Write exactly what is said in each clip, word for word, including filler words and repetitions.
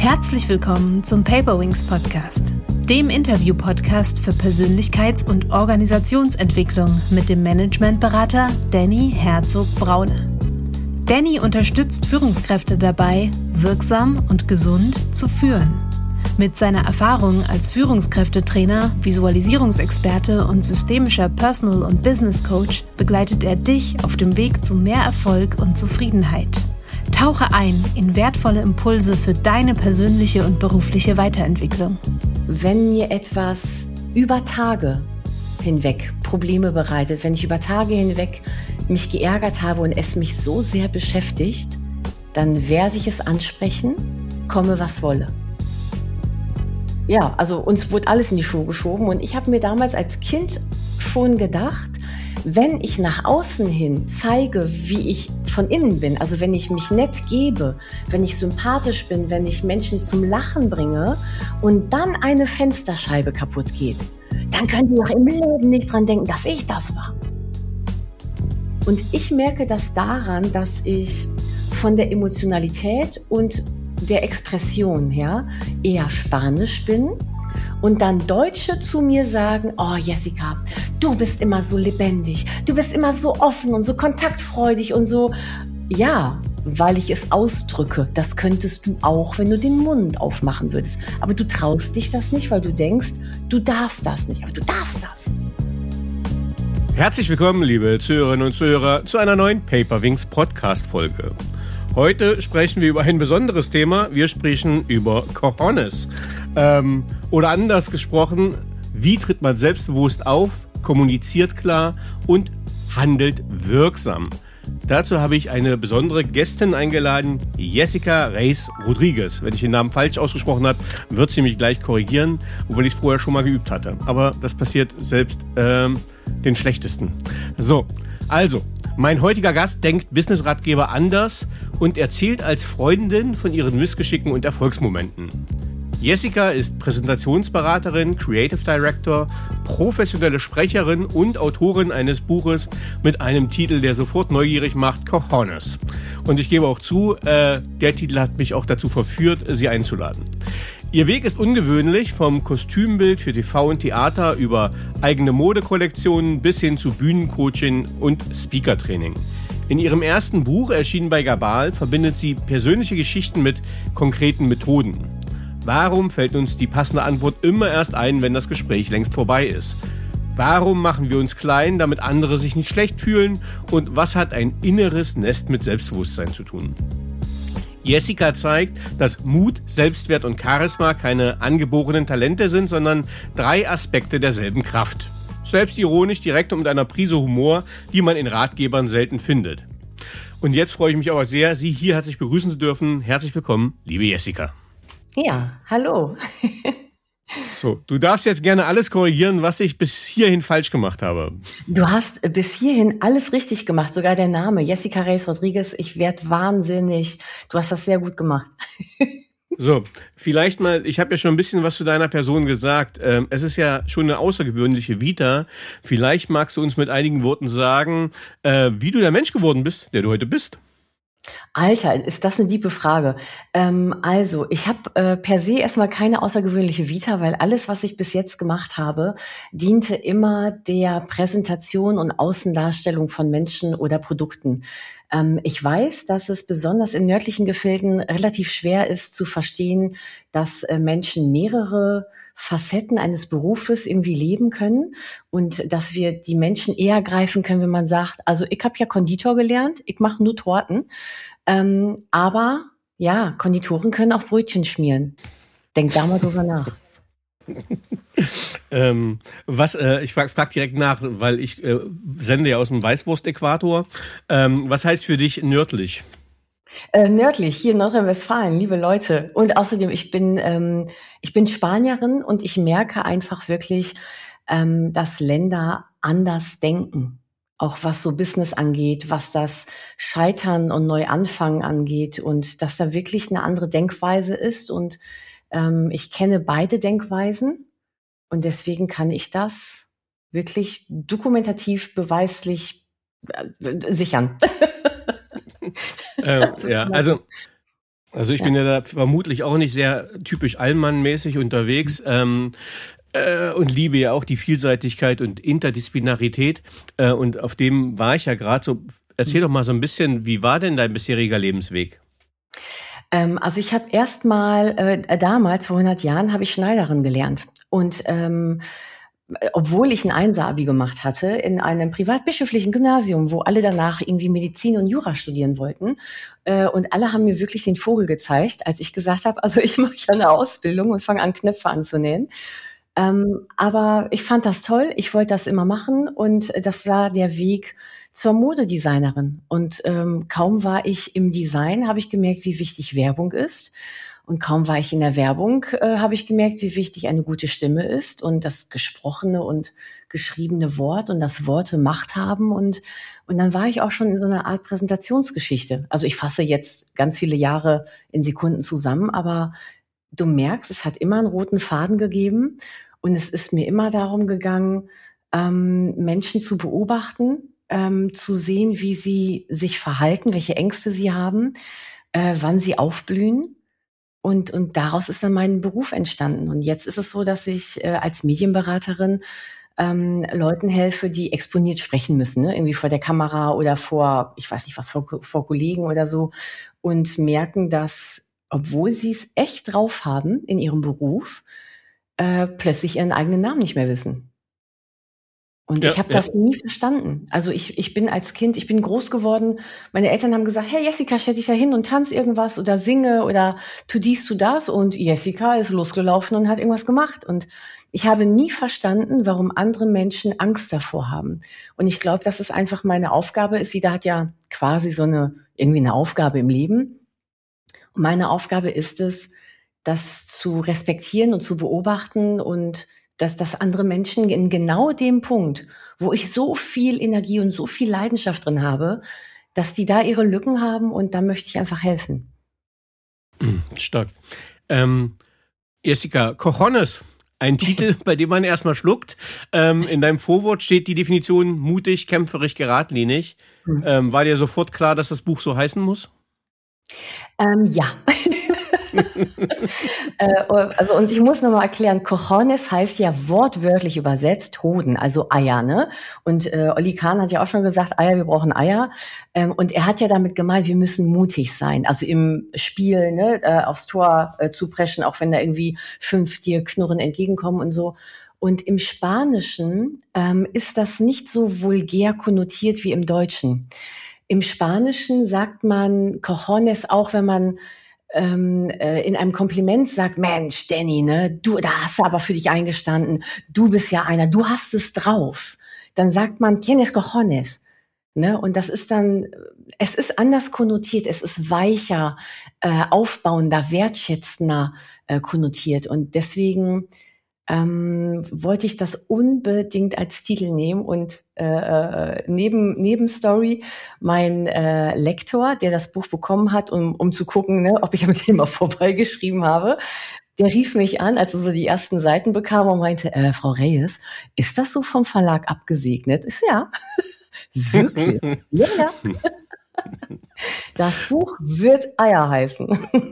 Herzlich willkommen zum Paperwings Podcast, dem Interview-Podcast für Persönlichkeits- und Organisationsentwicklung mit dem Managementberater Danny Herzog-Braune. Danny unterstützt Führungskräfte dabei, wirksam und gesund zu führen. Mit seiner Erfahrung als Führungskräftetrainer, Visualisierungsexperte und systemischer Personal- und Business Coach begleitet er dich auf dem Weg zu mehr Erfolg und Zufriedenheit. Tauche ein in wertvolle Impulse für deine persönliche und berufliche Weiterentwicklung. Wenn mir etwas über Tage hinweg Probleme bereitet, wenn ich über Tage hinweg mich geärgert habe und es mich so sehr beschäftigt, dann werde ich es ansprechen, komme was wolle. Ja, also uns wurde alles in die Schuhe geschoben und ich habe mir damals als Kind schon gedacht, wenn ich nach außen hin zeige, wie ich von innen bin, also wenn ich mich nett gebe, wenn ich sympathisch bin, wenn ich Menschen zum Lachen bringe und dann eine Fensterscheibe kaputt geht, dann können die doch im Leben nicht dran denken, dass ich das war. Und ich merke das daran, dass ich von der Emotionalität und der Expression her eher spanisch bin. Und dann Deutsche zu mir sagen, oh Jessica, du bist immer so lebendig, du bist immer so offen und so kontaktfreudig und so. Ja, weil ich es ausdrücke, das könntest du auch, wenn du den Mund aufmachen würdest. Aber du traust dich das nicht, weil du denkst, du darfst das nicht, aber du darfst das. Herzlich willkommen, liebe Zuhörerinnen und Zuhörer, zu einer neuen Paperwings Podcast-Folge. Heute sprechen wir über ein besonderes Thema. Wir sprechen über Cojones. Ähm, oder anders gesprochen, wie tritt man selbstbewusst auf, kommuniziert klar und handelt wirksam. Dazu habe ich eine besondere Gästin eingeladen, Jessica Reis Rodriguez. Wenn ich den Namen falsch ausgesprochen habe, wird sie mich gleich korrigieren, obwohl ich es vorher schon mal geübt hatte. Aber das passiert selbst ähm, den Schlechtesten. So, also, mein heutiger Gast denkt Business-Ratgeber anders und erzählt als Freundin von ihren Missgeschicken und Erfolgsmomenten. Jessica ist Präsentationsberaterin, Creative Director, professionelle Sprecherin und Autorin eines Buches mit einem Titel, der sofort neugierig macht, Cojones. Und ich gebe auch zu, äh, der Titel hat mich auch dazu verführt, sie einzuladen. Ihr Weg ist ungewöhnlich, vom Kostümbild für T V und Theater über eigene Modekollektionen bis hin zu Bühnencoaching und Speakertraining. In ihrem ersten Buch, erschienen bei Gabal, verbindet sie persönliche Geschichten mit konkreten Methoden. Warum fällt uns die passende Antwort immer erst ein, wenn das Gespräch längst vorbei ist? Warum machen wir uns klein, damit andere sich nicht schlecht fühlen? Und was hat ein inneres Nest mit Selbstbewusstsein zu tun? Jessica zeigt, dass Mut, Selbstwert und Charisma keine angeborenen Talente sind, sondern drei Aspekte derselben Kraft. Selbstironisch, direkt und mit einer Prise Humor, die man in Ratgebern selten findet. Und jetzt freue ich mich aber sehr, Sie hier herzlich begrüßen zu dürfen. Herzlich willkommen, liebe Jessica. Ja, hallo. So, du darfst jetzt gerne alles korrigieren, was ich bis hierhin falsch gemacht habe. Du hast bis hierhin alles richtig gemacht, sogar der Name, Jessica Reis Rodriguez. Ich werde wahnsinnig. Du hast das sehr gut gemacht. So, vielleicht mal, ich habe ja schon ein bisschen was zu deiner Person gesagt. Ähm, es ist ja schon eine außergewöhnliche Vita. Vielleicht magst du uns mit einigen Worten sagen, äh, wie du der Mensch geworden bist, der du heute bist. Alter, ist das eine diepe Frage. Ähm, also, ich habe äh, per se erstmal keine außergewöhnliche Vita, weil alles, was ich bis jetzt gemacht habe, diente immer der Präsentation und Außendarstellung von Menschen oder Produkten. Ähm, ich weiß, dass es besonders in nördlichen Gefilden relativ schwer ist zu verstehen, dass äh, Menschen mehrere Facetten eines Berufes irgendwie leben können und dass wir die Menschen eher greifen können, wenn man sagt, also ich habe ja Konditor gelernt, ich mache nur Torten, ähm, aber ja, Konditoren können auch Brötchen schmieren. Denk da mal drüber nach. ähm, was, äh, ich frage frag direkt nach, weil ich äh, sende ja aus dem Weißwurst-Äquator. Ähm, was heißt für dich nördlich? Äh, nördlich, hier in Nordrhein-Westfalen, liebe Leute. Und außerdem, ich bin, ähm, ich bin Spanierin und ich merke einfach wirklich, ähm, dass Länder anders denken. Auch was so Business angeht, was das Scheitern und Neuanfangen angeht und dass da wirklich eine andere Denkweise ist. Und ähm, ich kenne beide Denkweisen und deswegen kann ich das wirklich dokumentativ, beweislich äh, sichern. äh, ja, also Also ich Ja. bin ja da vermutlich auch nicht sehr typisch Allmann-mäßig unterwegs. Ähm, äh, und liebe ja auch die Vielseitigkeit und Interdisziplinarität. Äh, und auf dem war ich ja gerade so. Erzähl doch mal so ein bisschen, wie war denn dein bisheriger Lebensweg? Ähm, also ich habe erst mal, äh, damals, vor hundert Jahren, habe ich Schneiderin gelernt. Und ähm, obwohl ich ein Einser-Abi gemacht hatte in einem privatbischöflichen Gymnasium, wo alle danach irgendwie Medizin und Jura studieren wollten. Äh, und alle haben mir wirklich den Vogel gezeigt, als ich gesagt habe, also ich mache ja eine Ausbildung und fange an, Knöpfe anzunähen. Ähm, aber ich fand das toll, ich wollte das immer machen und das war der Weg zur Modedesignerin. Und ähm, kaum war ich im Design, habe ich gemerkt, wie wichtig Werbung ist. Und kaum war ich in der Werbung, äh, habe ich gemerkt, wie wichtig eine gute Stimme ist und das gesprochene und geschriebene Wort und das Worte Macht haben. Und, und dann war ich auch schon in so einer Art Präsentationsgeschichte. Also ich fasse jetzt ganz viele Jahre in Sekunden zusammen, aber du merkst, es hat immer einen roten Faden gegeben und es ist mir immer darum gegangen, ähm, Menschen zu beobachten, ähm, zu sehen, wie sie sich verhalten, welche Ängste sie haben, äh, wann sie aufblühen. Und, und daraus ist dann mein Beruf entstanden. Und jetzt ist es so, dass ich äh, als Medienberaterin ähm, Leuten helfe, die exponiert sprechen müssen, ne? Irgendwie vor der Kamera oder vor, ich weiß nicht was, vor, vor Kollegen oder so. Und merken, dass, obwohl sie es echt drauf haben in ihrem Beruf, äh, plötzlich ihren eigenen Namen nicht mehr wissen. Und Ja, ich habe ja. das nie verstanden. Also ich, ich bin als Kind, ich bin groß geworden. Meine Eltern haben gesagt, hey Jessica, stell dich da hin und tanz irgendwas oder singe oder tu dies, tu das. Und Jessica ist losgelaufen und hat irgendwas gemacht. Und ich habe nie verstanden, warum andere Menschen Angst davor haben. Und ich glaube, dass es einfach meine Aufgabe ist. Jeder hat ja quasi so eine, irgendwie eine Aufgabe im Leben. Und meine Aufgabe ist es, das zu respektieren und zu beobachten und dass das andere Menschen in genau dem Punkt, wo ich so viel Energie und so viel Leidenschaft drin habe, dass die da ihre Lücken haben und da möchte ich einfach helfen. Stark. Ähm, Jessica, Cojones, ein Titel, bei dem man erstmal schluckt. Ähm, in deinem Vorwort steht die Definition mutig, kämpferisch, geradlinig. Hm. Ähm, war dir sofort klar, dass das Buch so heißen muss? Ähm, ja. äh, also, und ich muss nochmal erklären, Cojones heißt ja wortwörtlich übersetzt Hoden, also Eier, ne? Und äh, Olli Kahn hat ja auch schon gesagt, Eier, wir brauchen Eier. Ähm, und er hat ja damit gemeint, wir müssen mutig sein. Also im Spiel, ne, äh, aufs Tor äh, zu preschen, auch wenn da irgendwie fünf dir Knurren entgegenkommen und so. Und im Spanischen ähm, ist das nicht so vulgär konnotiert wie im Deutschen. Im Spanischen sagt man Cojones auch, wenn man ähm, äh, in einem Kompliment sagt, Mensch, Danny, ne, du, da hast du aber für dich eingestanden, du bist ja einer, du hast es drauf. Dann sagt man, tienes cojones. Ne? Und das ist dann, es ist anders konnotiert, es ist weicher, äh, aufbauender, wertschätzender äh, konnotiert. Und deswegen ähm, wollte ich das unbedingt als Titel nehmen und äh, neben Nebenstory mein äh, Lektor, der das Buch bekommen hat, um, um zu gucken, ne, ob ich am Thema vorbeigeschrieben habe, der rief mich an, als er so die ersten Seiten bekam und meinte, äh, Frau Reyes, ist das so vom Verlag abgesegnet? Ich so, ja, wirklich, ja, ja. Das Buch wird Eier heißen.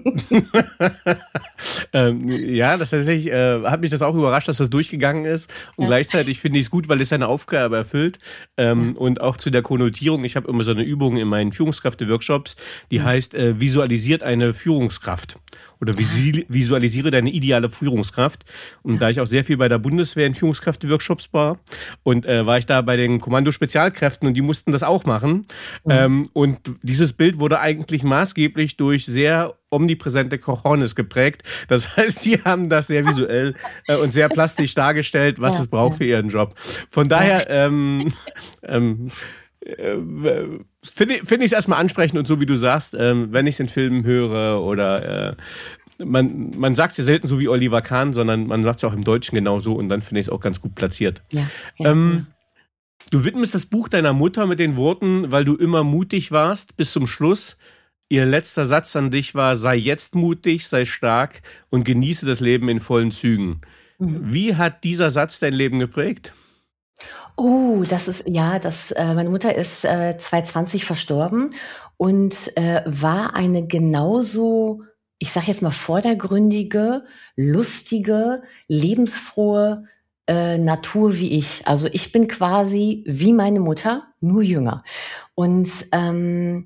ähm, ja, das tatsächlich äh, hat mich das auch überrascht, dass das durchgegangen ist. Und ja. Gleichzeitig finde ich es gut, weil es seine Aufgabe erfüllt. Ähm, ja. Und auch zu der Konnotierung. Ich habe immer so eine Übung in meinen Führungskräfte-Workshops, die ja. heißt, äh, visualisiert eine Führungskraft. Oder visualisiere deine ideale Führungskraft. Und ja. da ich auch sehr viel bei der Bundeswehr in Führungskräfte-Workshops war und äh, war ich da bei den Kommando-Spezialkräften und die mussten das auch machen. Mhm. Ähm, und dieses Bild wurde eigentlich maßgeblich durch sehr omnipräsente Cojones geprägt. Das heißt, die haben das sehr visuell äh, und sehr plastisch dargestellt, was ja, es braucht ja. für ihren Job. Von daher ähm, ähm, äh, finde find ich es erstmal ansprechend und so wie du sagst, ähm, wenn ich es in Filmen höre oder äh, man, man sagt es ja selten so wie Oliver Kahn, sondern man sagt es auch im Deutschen genauso und dann finde ich es auch ganz gut platziert. Ja, ja, ähm, du widmest das Buch deiner Mutter mit den Worten, weil du immer mutig warst bis zum Schluss. Ihr letzter Satz an dich war, sei jetzt mutig, sei stark und genieße das Leben in vollen Zügen. Mhm. Wie hat dieser Satz dein Leben geprägt? Oh, das ist, ja, das, äh, meine Mutter ist äh, zwanzig zwanzig verstorben und äh, war eine genauso, ich sage jetzt mal, vordergründige, lustige, lebensfrohe äh, Natur wie ich. Also ich bin quasi wie meine Mutter, nur jünger. Und ähm,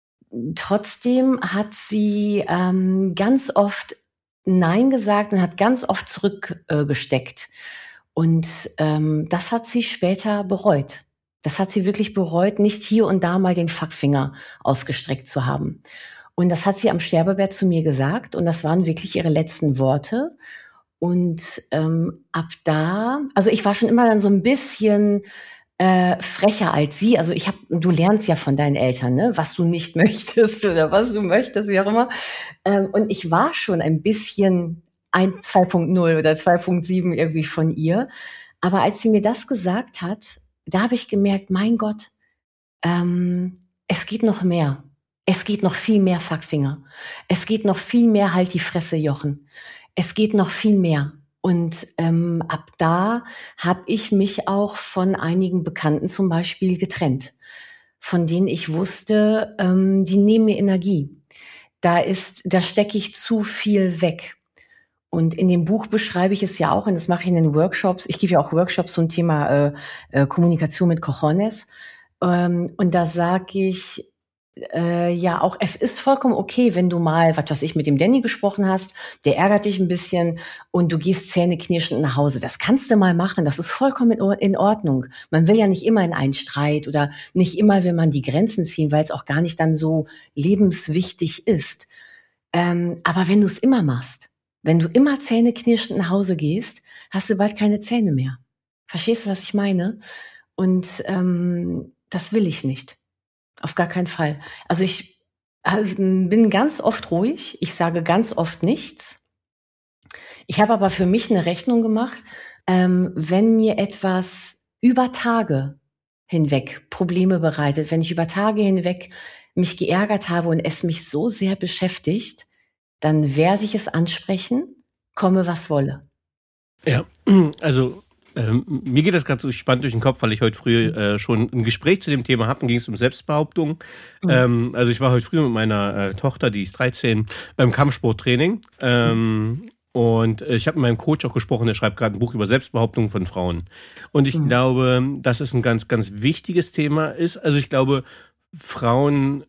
trotzdem hat sie ähm, ganz oft Nein gesagt und hat ganz oft zurückgesteckt. Äh, gesteckt. Und ähm, das hat sie später bereut. Das hat sie wirklich bereut, nicht hier und da mal den Fackfinger ausgestreckt zu haben. Und das hat sie am Sterbebett zu mir gesagt. Und das waren wirklich ihre letzten Worte. Und ähm, ab da, also ich war schon immer dann so ein bisschen äh, frecher als sie. Also ich habe, du lernst ja von deinen Eltern, ne, was du nicht möchtest oder was du möchtest, wie auch immer. Ähm, und ich war schon ein bisschen ein zwei Punkt null oder zwei Punkt sieben irgendwie von ihr. Aber als sie mir das gesagt hat, da habe ich gemerkt, mein Gott, ähm, es geht noch mehr. Es geht noch viel mehr Fackfinger. Es geht noch viel mehr halt die Fresse, Jochen. Es geht noch viel mehr. Und ähm, ab da habe ich mich auch von einigen Bekannten zum Beispiel getrennt, von denen ich wusste, ähm, die nehmen mir Energie. Da ist, da stecke ich zu viel weg. Und in dem Buch beschreibe ich es ja auch, und das mache ich in den Workshops. Ich gebe ja auch Workshops zum Thema äh, äh, Kommunikation mit Cojones. Ähm, und da sage ich äh, ja auch, es ist vollkommen okay, wenn du mal, was weiß ich, mit dem Danny gesprochen hast, der ärgert dich ein bisschen und du gehst zähneknirschend nach Hause. Das kannst du mal machen, das ist vollkommen in, in Ordnung. Man will ja nicht immer in einen Streit oder nicht immer will man die Grenzen ziehen, weil es auch gar nicht dann so lebenswichtig ist. Ähm, aber wenn du es immer machst, wenn du immer zähneknirschend nach Hause gehst, hast du bald keine Zähne mehr. Verstehst du, was ich meine? Und ähm, das will ich nicht. Auf gar keinen Fall. Also ich also bin ganz oft ruhig. Ich sage ganz oft nichts. Ich habe aber für mich eine Rechnung gemacht, ähm, wenn mir etwas über Tage hinweg Probleme bereitet, wenn ich über Tage hinweg mich geärgert habe und es mich so sehr beschäftigt, dann werde ich es ansprechen, komme was wolle. Ja, also ähm, mir geht das gerade so spannend durch den Kopf, weil ich heute früh äh, schon ein Gespräch zu dem Thema hatte, ging es um Selbstbehauptung. Mhm. Ähm, also ich war heute früh mit meiner äh, Tochter, die ist dreizehn, beim Kampfsporttraining. Ähm, mhm. Und ich habe mit meinem Coach auch gesprochen, der schreibt gerade ein Buch über Selbstbehauptung von Frauen. Und ich mhm. glaube, dass es ein ganz, ganz wichtiges Thema ist. Also ich glaube, Frauen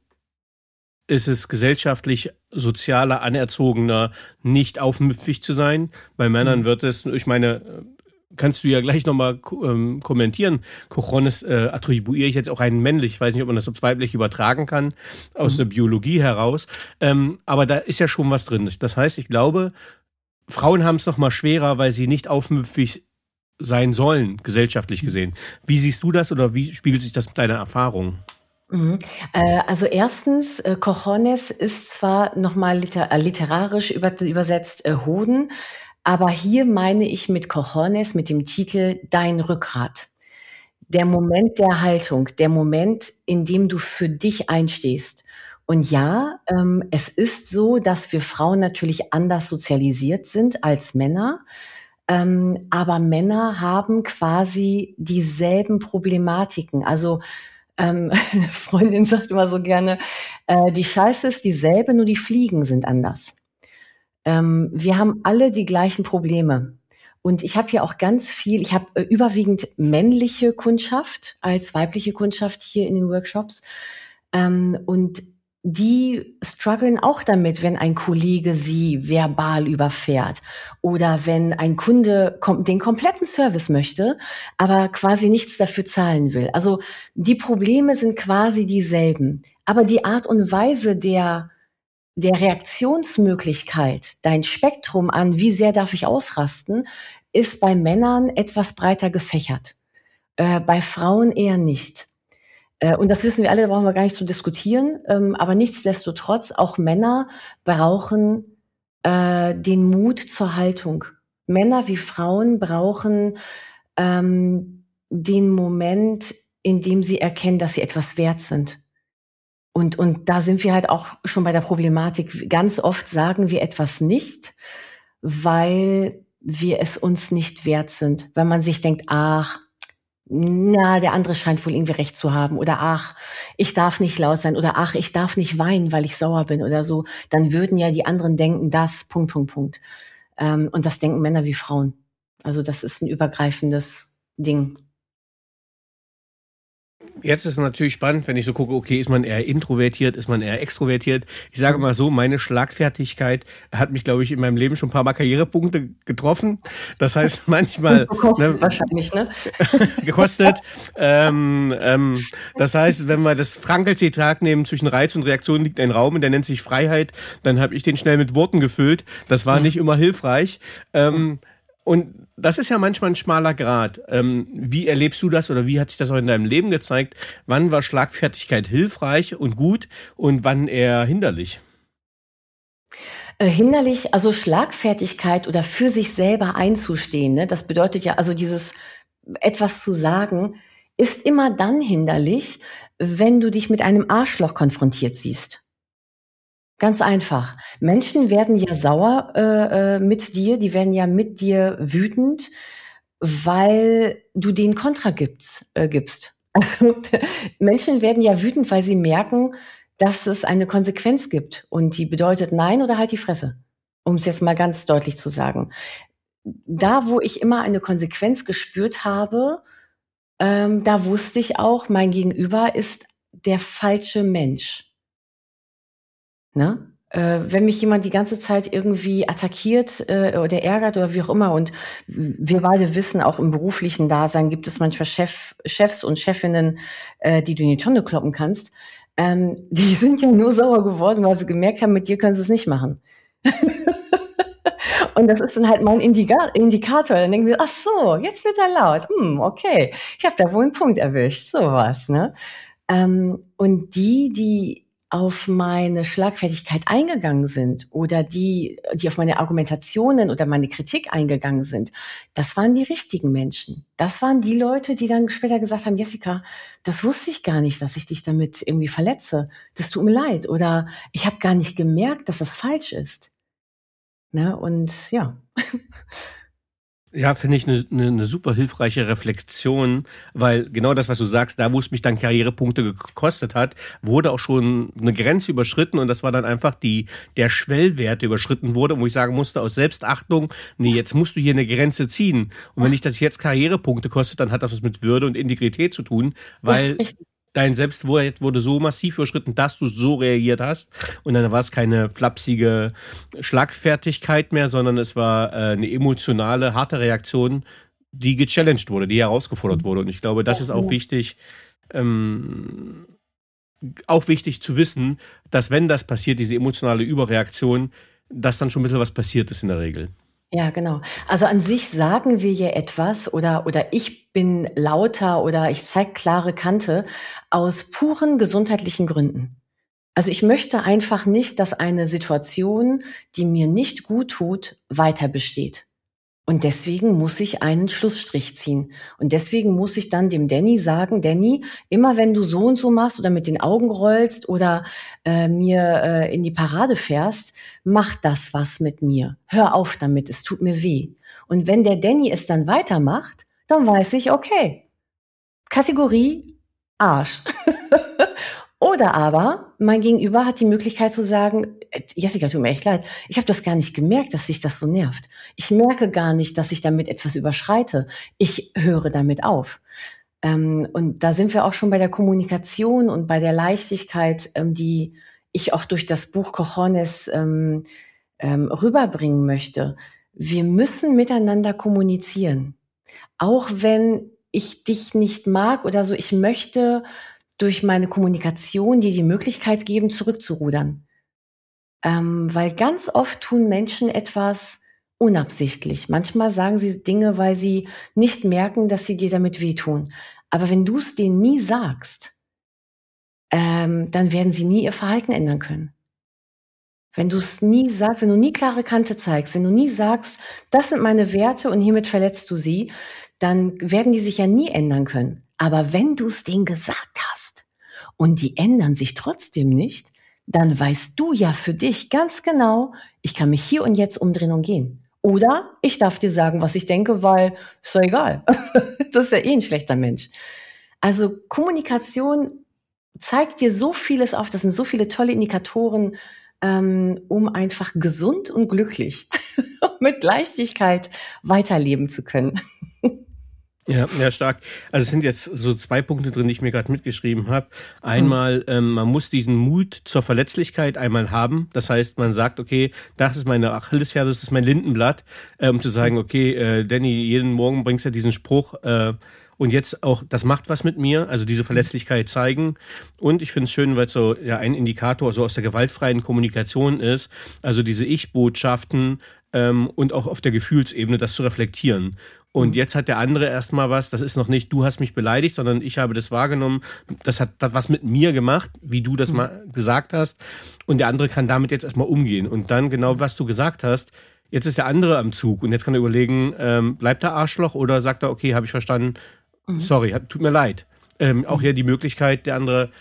ist es gesellschaftlich sozialer, anerzogener, nicht aufmüpfig zu sein. Bei Männern wird es, ich meine, kannst du ja gleich nochmal ähm, kommentieren. Cojones äh, attribuiere ich jetzt auch einen männlich. Ich weiß nicht, ob man das aufs weiblich übertragen kann, aus mhm. der Biologie heraus. Ähm, aber da ist ja schon was drin. Das heißt, ich glaube, Frauen haben es noch mal schwerer, weil sie nicht aufmüpfig sein sollen, gesellschaftlich gesehen. Wie siehst du das oder wie spiegelt sich das mit deiner Erfahrung? Mhm. Äh, also erstens, äh, Cojones ist zwar nochmal liter- äh, literarisch über, übersetzt äh, Hoden, aber hier meine ich mit Cojones, mit dem Titel Dein Rückgrat. Der Moment der Haltung, der Moment, in dem du für dich einstehst. Und ja, ähm, es ist so, dass wir Frauen natürlich anders sozialisiert sind als Männer. Ähm, aber Männer haben quasi dieselben Problematiken. Also Ähm, eine Freundin sagt immer so gerne, äh, die Scheiße ist dieselbe, nur die Fliegen sind anders. Ähm, wir haben alle die gleichen Probleme. Und ich habe hier auch ganz viel, ich habe äh, überwiegend männliche Kundschaft als weibliche Kundschaft hier in den Workshops. Ähm, und die strugglen auch damit, wenn ein Kollege sie verbal überfährt oder wenn ein Kunde kom- den kompletten Service möchte, aber quasi nichts dafür zahlen will. Also die Probleme sind quasi dieselben, aber die Art und Weise der der Reaktionsmöglichkeit, dein Spektrum an, wie sehr darf ich ausrasten, ist bei Männern etwas breiter gefächert, äh, bei Frauen eher nicht. Äh, und das wissen wir alle, da brauchen wir gar nicht zu diskutieren. Ähm, aber nichtsdestotrotz, auch Männer brauchen äh, den Mut zur Haltung. Männer wie Frauen brauchen ähm, den Moment, in dem sie erkennen, dass sie etwas wert sind. Und, und da sind wir halt auch schon bei der Problematik. Ganz oft sagen wir etwas nicht, weil wir es uns nicht wert sind. Weil man sich denkt, ach, na, der andere scheint wohl irgendwie recht zu haben oder ach, ich darf nicht laut sein oder ach, ich darf nicht weinen, weil ich sauer bin oder so, dann würden ja die anderen denken, das, Punkt, Punkt, Punkt. Ähm, und das denken Männer wie Frauen. Also das ist ein übergreifendes Ding. Jetzt ist es natürlich spannend, wenn ich so gucke, okay, ist man eher introvertiert, ist man eher extrovertiert. Ich sage mal so, meine Schlagfertigkeit hat mich, glaube ich, in meinem Leben schon ein paar Mal Karrierepunkte getroffen. Das heißt, manchmal... Gekostet ne, wahrscheinlich, ne? gekostet. ähm, ähm, das heißt, wenn wir das Frankl-Zitat nehmen, zwischen Reiz und Reaktion liegt ein Raum und der nennt sich Freiheit, dann habe ich den schnell mit Worten gefüllt. Das war nicht immer hilfreich. Ähm, Und das ist ja manchmal ein schmaler Grat. Ähm, wie erlebst du das oder wie hat sich das auch in deinem Leben gezeigt? Wann war Schlagfertigkeit hilfreich und gut und wann eher hinderlich? Äh, hinderlich, also Schlagfertigkeit oder für sich selber einzustehen, ne? Das bedeutet ja, also dieses etwas zu sagen, ist immer dann hinderlich, wenn du dich mit einem Arschloch konfrontiert siehst. Ganz einfach. Menschen werden ja sauer äh, äh, mit dir, die werden ja mit dir wütend, weil du denen Kontra gibst. Äh, gibst. Also Menschen werden ja wütend, weil sie merken, dass es eine Konsequenz gibt und die bedeutet Nein oder halt die Fresse, um es jetzt mal ganz deutlich zu sagen. Da, wo ich immer eine Konsequenz gespürt habe, ähm, da wusste ich auch, mein Gegenüber ist der falsche Mensch. Ne? Äh, wenn mich jemand die ganze Zeit irgendwie attackiert äh, oder ärgert oder wie auch immer und wir beide wissen, auch im beruflichen Dasein gibt es manchmal Chef, Chefs und Chefinnen, äh, die du in die Tonne kloppen kannst, ähm, die sind ja nur sauer geworden, weil sie gemerkt haben, mit dir können sie es nicht machen. Und das ist dann halt mein Indika- Indikator. Dann denken wir, ach so, jetzt wird er laut. Hm, okay, ich habe da wohl einen Punkt erwischt. Sowas, ne? Ähm, und die, die auf meine Schlagfertigkeit eingegangen sind oder die, die auf meine Argumentationen oder meine Kritik eingegangen sind, das waren die richtigen Menschen. Das waren die Leute, die dann später gesagt haben, Jessica, das wusste ich gar nicht, dass ich dich damit irgendwie verletze. Das tut mir leid. Oder ich habe gar nicht gemerkt, dass das falsch ist. Ne? Und ja. Ja, finde ich eine ne, ne super hilfreiche Reflexion, weil genau das, was du sagst, da wo es mich dann Karrierepunkte gekostet hat, wurde auch schon eine Grenze überschritten und das war dann einfach die der Schwellwert, der überschritten wurde, wo ich sagen musste, aus Selbstachtung, nee, jetzt musst du hier eine Grenze ziehen. Und wenn dich das jetzt Karrierepunkte kostet, dann hat das was mit Würde und Integrität zu tun, weil ja, dein Selbstwert wurde so massiv überschritten, dass du so reagiert hast. Und dann war es keine flapsige Schlagfertigkeit mehr, sondern es war äh, eine emotionale, harte Reaktion, die gechallenged wurde, die herausgefordert wurde. Und ich glaube, das ist auch wichtig, ähm, auch wichtig zu wissen, dass wenn das passiert, diese emotionale Überreaktion, dass dann schon ein bisschen was passiert ist in der Regel. Ja, genau. Also an sich sagen wir ja etwas oder oder ich bin lauter oder ich zeige klare Kante aus puren gesundheitlichen Gründen. Also ich möchte einfach nicht, dass eine Situation, die mir nicht gut tut, weiter besteht. Und deswegen muss ich einen Schlussstrich ziehen. Und deswegen muss ich dann dem Danny sagen, Danny, immer wenn du so und so machst oder mit den Augen rollst oder äh, mir äh, in die Parade fährst, mach das was mit mir. Hör auf damit, es tut mir weh. Und wenn der Danny es dann weitermacht, dann weiß ich, okay, Kategorie Arsch. Oder aber mein Gegenüber hat die Möglichkeit zu sagen, Jessica, tut mir echt leid, ich habe das gar nicht gemerkt, dass sich das so nervt. Ich merke gar nicht, dass ich damit etwas überschreite. Ich höre damit auf. Ähm, und da sind wir auch schon bei der Kommunikation und bei der Leichtigkeit, ähm, die ich auch durch das Buch Cojones ähm, ähm, rüberbringen möchte. Wir müssen miteinander kommunizieren. Auch wenn ich dich nicht mag oder so, ich möchte durch meine Kommunikation dir die Möglichkeit geben, zurückzurudern. Ähm, weil ganz oft tun Menschen etwas unabsichtlich. Manchmal sagen sie Dinge, weil sie nicht merken, dass sie dir damit wehtun. Aber wenn du es denen nie sagst, ähm, dann werden sie nie ihr Verhalten ändern können. Wenn du es nie sagst, wenn du nie klare Kante zeigst, wenn du nie sagst, das sind meine Werte und hiermit verletzt du sie, dann werden die sich ja nie ändern können. Aber wenn du es denen gesagt hast und die ändern sich trotzdem nicht, dann weißt du ja für dich ganz genau, ich kann mich hier und jetzt umdrehen und gehen. Oder ich darf dir sagen, was ich denke, weil ist doch egal. Das ist ja eh ein schlechter Mensch. Also Kommunikation zeigt dir so vieles auf. Das sind so viele tolle Indikatoren, ähm, um einfach gesund und glücklich mit Leichtigkeit weiterleben zu können. Ja, ja, stark. Also es sind jetzt so zwei Punkte drin, die ich mir gerade mitgeschrieben habe. Einmal, ähm, man muss diesen Mut zur Verletzlichkeit einmal haben. Das heißt, man sagt, okay, das ist meine Achillesferse, das ist mein Lindenblatt, äh, um zu sagen, okay, äh, Danny, jeden Morgen bringst du ja diesen Spruch, äh, und jetzt auch, das macht was mit mir, also diese Verletzlichkeit zeigen. Und ich finde es schön, weil es so ja ein Indikator so aus der gewaltfreien Kommunikation ist, also diese Ich-Botschaften ähm, und auch auf der Gefühlsebene das zu reflektieren. Und jetzt hat der andere erstmal was, das ist noch nicht, du hast mich beleidigt, sondern ich habe das wahrgenommen, das hat das was mit mir gemacht, wie du das mal gesagt hast. Und der andere kann damit jetzt erstmal umgehen. Und dann genau, was du gesagt hast, jetzt ist der andere am Zug und jetzt kann er überlegen, ähm, bleibt er Arschloch oder sagt er, okay, habe ich verstanden, sorry, tut mir leid. Ähm, auch ja die Möglichkeit, der andere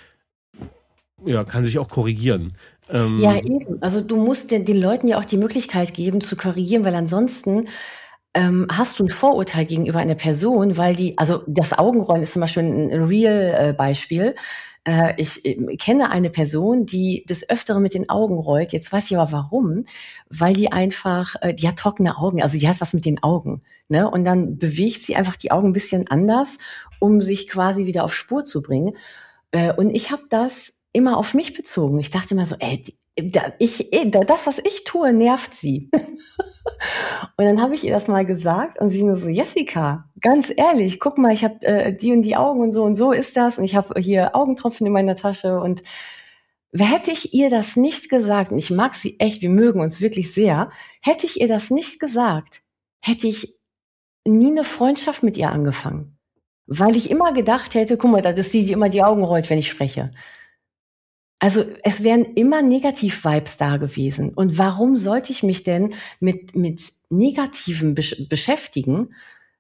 ja, kann sich auch korrigieren. Ähm, Ja, eben. Also du musst den, den Leuten ja auch die Möglichkeit geben, zu korrigieren, weil ansonsten ähm, hast du ein Vorurteil gegenüber einer Person, weil die, also das Augenrollen ist zum Beispiel ein, ein Real-Beispiel. Äh, ich äh, kenne eine Person, die des Öfteren mit den Augen rollt. Jetzt weiß ich aber warum, weil die einfach, äh, die hat trockene Augen, also die hat was mit den Augen, ne? Und dann bewegt sie einfach die Augen ein bisschen anders, um sich quasi wieder auf Spur zu bringen. Äh, und ich habe das immer auf mich bezogen. Ich dachte immer so, ey, die, da, ich, eh, da, das, was ich tue, nervt sie. Und dann habe ich ihr das mal gesagt und sie nur so, Jessica, ganz ehrlich, guck mal, ich habe äh, die und die Augen und so und so ist das und ich habe hier Augentropfen in meiner Tasche und hätte ich ihr das nicht gesagt, und ich mag sie echt, wir mögen uns wirklich sehr, hätte ich ihr das nicht gesagt, hätte ich nie eine Freundschaft mit ihr angefangen. Weil ich immer gedacht hätte, guck mal, das ist die, die immer die Augen rollt, wenn ich spreche. Also es wären immer Negativ-Vibes da gewesen. Und warum sollte ich mich denn mit, mit Negativen besch- beschäftigen,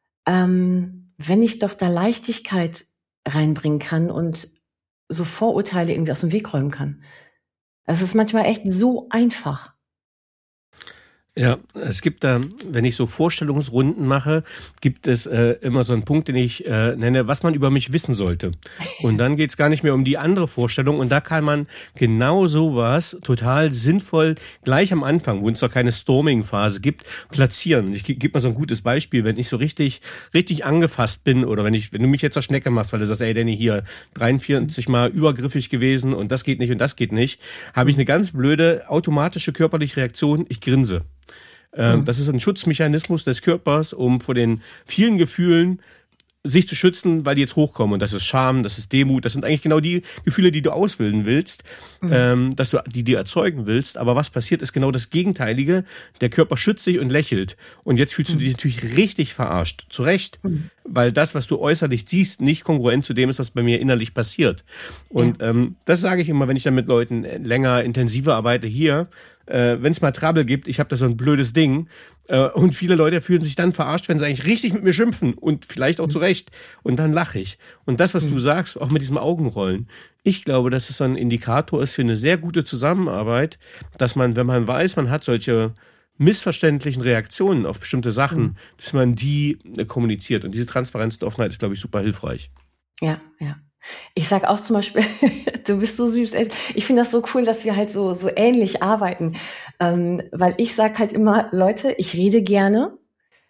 ähm, wenn ich doch da Leichtigkeit reinbringen kann und so Vorurteile irgendwie aus dem Weg räumen kann? Es ist manchmal echt so einfach. Ja, es gibt da, wenn ich so Vorstellungsrunden mache, gibt es äh, immer so einen Punkt, den ich äh, nenne, was man über mich wissen sollte. Und dann geht's gar nicht mehr um die andere Vorstellung. Und da kann man genau sowas total sinnvoll gleich am Anfang, wo es doch keine Storming-Phase gibt, platzieren. Ich gebe mal so ein gutes Beispiel, wenn ich so richtig richtig angefasst bin oder wenn ich, wenn du mich jetzt zur Schnecke machst, weil du sagst, ey Danny, hier dreiundvierzig Mal übergriffig gewesen und das geht nicht und das geht nicht, habe ich eine ganz blöde automatische körperliche Reaktion, ich grinse. Ähm, mhm. Das ist ein Schutzmechanismus des Körpers, um vor den vielen Gefühlen sich zu schützen, weil die jetzt hochkommen. Und das ist Scham, das ist Demut, das sind eigentlich genau die Gefühle, die du auswählen willst, mhm. ähm, dass du die dir erzeugen willst. Aber was passiert, ist genau das Gegenteilige. Der Körper schützt sich und lächelt. Und jetzt fühlst mhm. du dich natürlich richtig verarscht. Zu Recht. Mhm. Weil das, was du äußerlich siehst, nicht kongruent zu dem ist, was bei mir innerlich passiert. Und ja. ähm, das sage ich immer, wenn ich dann mit Leuten länger, intensiver arbeite hier. Äh, wenn es mal Trouble gibt, ich habe da so ein blödes Ding. Äh, und viele Leute fühlen sich dann verarscht, wenn sie eigentlich richtig mit mir schimpfen. Und vielleicht auch mhm. zu Recht. Und dann lache ich. Und das, was mhm. du sagst, auch mit diesem Augenrollen. Ich glaube, dass es so ein Indikator ist für eine sehr gute Zusammenarbeit, dass man, wenn man weiß, man hat solche missverständlichen Reaktionen auf bestimmte Sachen, mhm. dass man die äh, kommuniziert. Und diese Transparenz und Offenheit ist, glaube ich, super hilfreich. Ja, ja. Ich sag auch zum Beispiel, du bist so süß. Ich finde das so cool, dass wir halt so so ähnlich arbeiten, ähm, weil ich sag halt immer, Leute, ich rede gerne.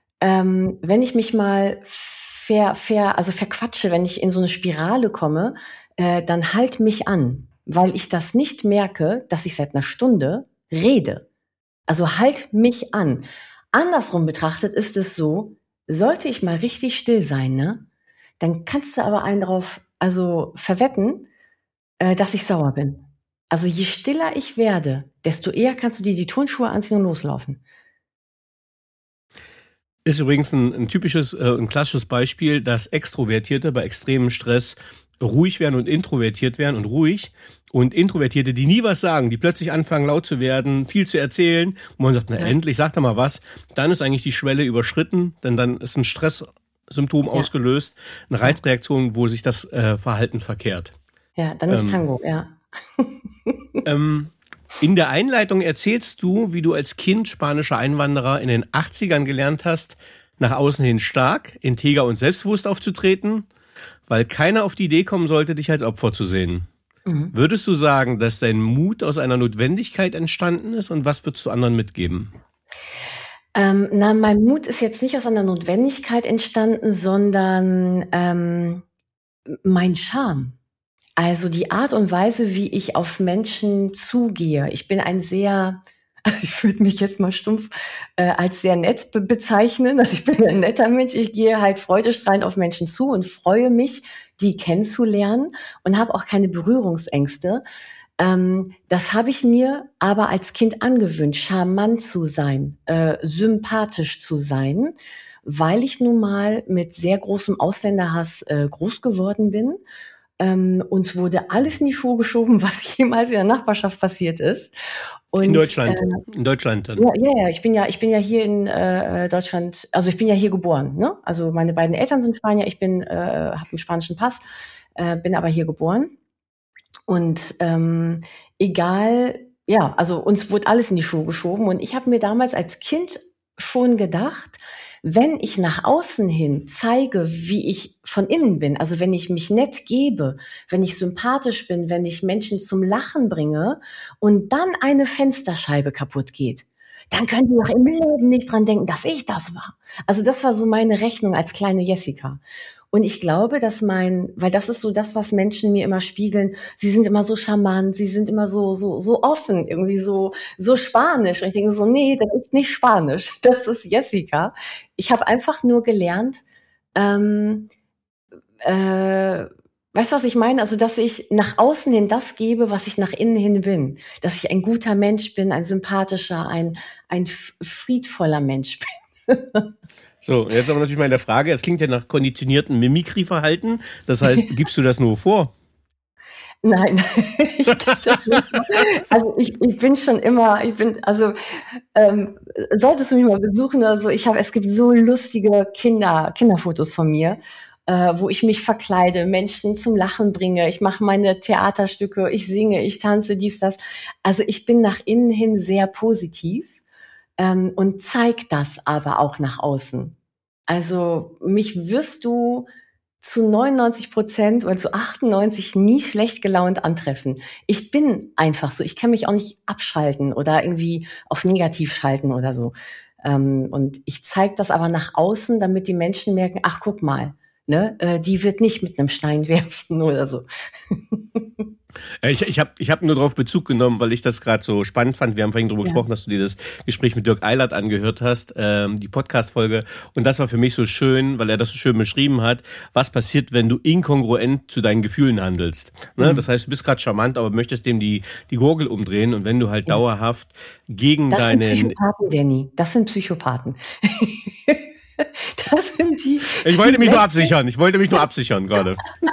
Ähm, wenn ich mich mal ver, ver, also verquatsche, wenn ich in so eine Spirale komme, äh, dann halt mich an, weil ich das nicht merke, dass ich seit einer Stunde rede. Also halt mich an. Andersrum betrachtet ist es so, sollte ich mal richtig still sein, ne? Dann kannst du aber einen drauf, also verwetten, äh, dass ich sauer bin. Also je stiller ich werde, desto eher kannst du dir die Turnschuhe anziehen und loslaufen. Ist übrigens ein, ein typisches, äh, ein klassisches Beispiel, dass Extrovertierte bei extremem Stress ruhig werden und introvertiert werden und ruhig. Und Introvertierte, die nie was sagen, die plötzlich anfangen laut zu werden, viel zu erzählen, und man sagt, na ja. endlich, sag doch mal was, dann ist eigentlich die Schwelle überschritten, denn dann ist ein Stresssymptom ja. ausgelöst, eine Reizreaktion, wo sich das äh, Verhalten verkehrt. Ja, dann ist ähm, Tango, ja. ähm, In der Einleitung erzählst du, wie du als Kind spanischer Einwanderer in den achtzigern gelernt hast, nach außen hin stark, integer und selbstbewusst aufzutreten, weil keiner auf die Idee kommen sollte, dich als Opfer zu sehen. Mhm. Würdest du sagen, dass dein Mut aus einer Notwendigkeit entstanden ist und was würdest du anderen mitgeben? Ähm, na, mein Mut ist jetzt nicht aus einer Notwendigkeit entstanden, sondern ähm, mein Charme. Also die Art und Weise, wie ich auf Menschen zugehe. Ich bin ein sehr, also ich würde mich jetzt mal stumpf äh, als sehr nett be- bezeichnen. Also ich bin ein netter Mensch. Ich gehe halt freudestrahlend auf Menschen zu und freue mich, die kennenzulernen und habe auch keine Berührungsängste. Ähm, das habe ich mir aber als Kind angewöhnt, charmant zu sein, äh, sympathisch zu sein, weil ich nun mal mit sehr großem Ausländerhass äh, groß geworden bin. Ähm, uns wurde alles in die Schuhe geschoben, was jemals in der Nachbarschaft passiert ist. Und, in Deutschland, äh, in Deutschland dann. Ja, ja, ja, ich bin ja, ich bin ja hier in äh, Deutschland, also ich bin ja hier geboren, ne? Also meine beiden Eltern sind Spanier, ich bin, äh, habe einen spanischen Pass, äh, bin aber hier geboren. Und ähm, egal, ja, also uns wurde alles in die Schuhe geschoben. Und ich habe mir damals als Kind schon gedacht, wenn ich nach außen hin zeige, wie ich von innen bin, also wenn ich mich nett gebe, wenn ich sympathisch bin, wenn ich Menschen zum Lachen bringe und dann eine Fensterscheibe kaputt geht, dann können die doch im Leben nicht dran denken, dass ich das war. Also das war so meine Rechnung als kleine Jessica. Und ich glaube, dass mein, weil das ist so das, was Menschen mir immer spiegeln. Sie sind immer so charmant, sie sind immer so, so, so offen, irgendwie so, so spanisch. Und ich denke so, nee, das ist nicht Spanisch. Das ist Jessica. Ich habe einfach nur gelernt, ähm, äh, weißt du, was ich meine? Also, dass ich nach außen hin das gebe, was ich nach innen hin bin. Dass ich ein guter Mensch bin, ein sympathischer, ein, ein friedvoller Mensch bin. So, jetzt aber natürlich mal eine Frage. Es klingt ja nach konditioniertem Mimikry-Verhalten. Das heißt, gibst du das nur vor? Nein, ich, das nicht. Also ich, ich bin schon immer, ich bin, also ähm, solltest du mich mal besuchen oder so, ich habe, es gibt so lustige Kinder, Kinderfotos von mir, äh, wo ich mich verkleide, Menschen zum Lachen bringe, ich mache meine Theaterstücke, ich singe, ich tanze, dies, das. Also ich bin nach innen hin sehr positiv ähm, und zeig das aber auch nach außen. Also mich wirst du zu neunundneunzig Prozent oder zu achtundneunzig nie schlecht gelaunt antreffen. Ich bin einfach so. Ich kann mich auch nicht abschalten oder irgendwie auf negativ schalten oder so. Ähm, und ich zeige das aber nach außen, damit die Menschen merken, ach, guck mal, ne, äh, die wird nicht mit einem Stein werfen oder so. Ich, ich habe ich hab nur darauf Bezug genommen, weil ich das gerade so spannend fand. Wir haben vorhin darüber ja. gesprochen, dass du dir das Gespräch mit Dirk Eilert angehört hast, ähm, die Podcast-Folge. Und das war für mich so schön, weil er das so schön beschrieben hat, was passiert, wenn du inkongruent zu deinen Gefühlen handelst. Ne? Mhm. Das heißt, du bist gerade charmant, aber möchtest dem die, die Gurgel umdrehen. Und wenn du halt ja. dauerhaft gegen das deine... Das sind Psychopathen, Danny. Das sind Psychopathen. Das sind die... Ich wollte mich nur absichern. Ich wollte mich nur absichern gerade.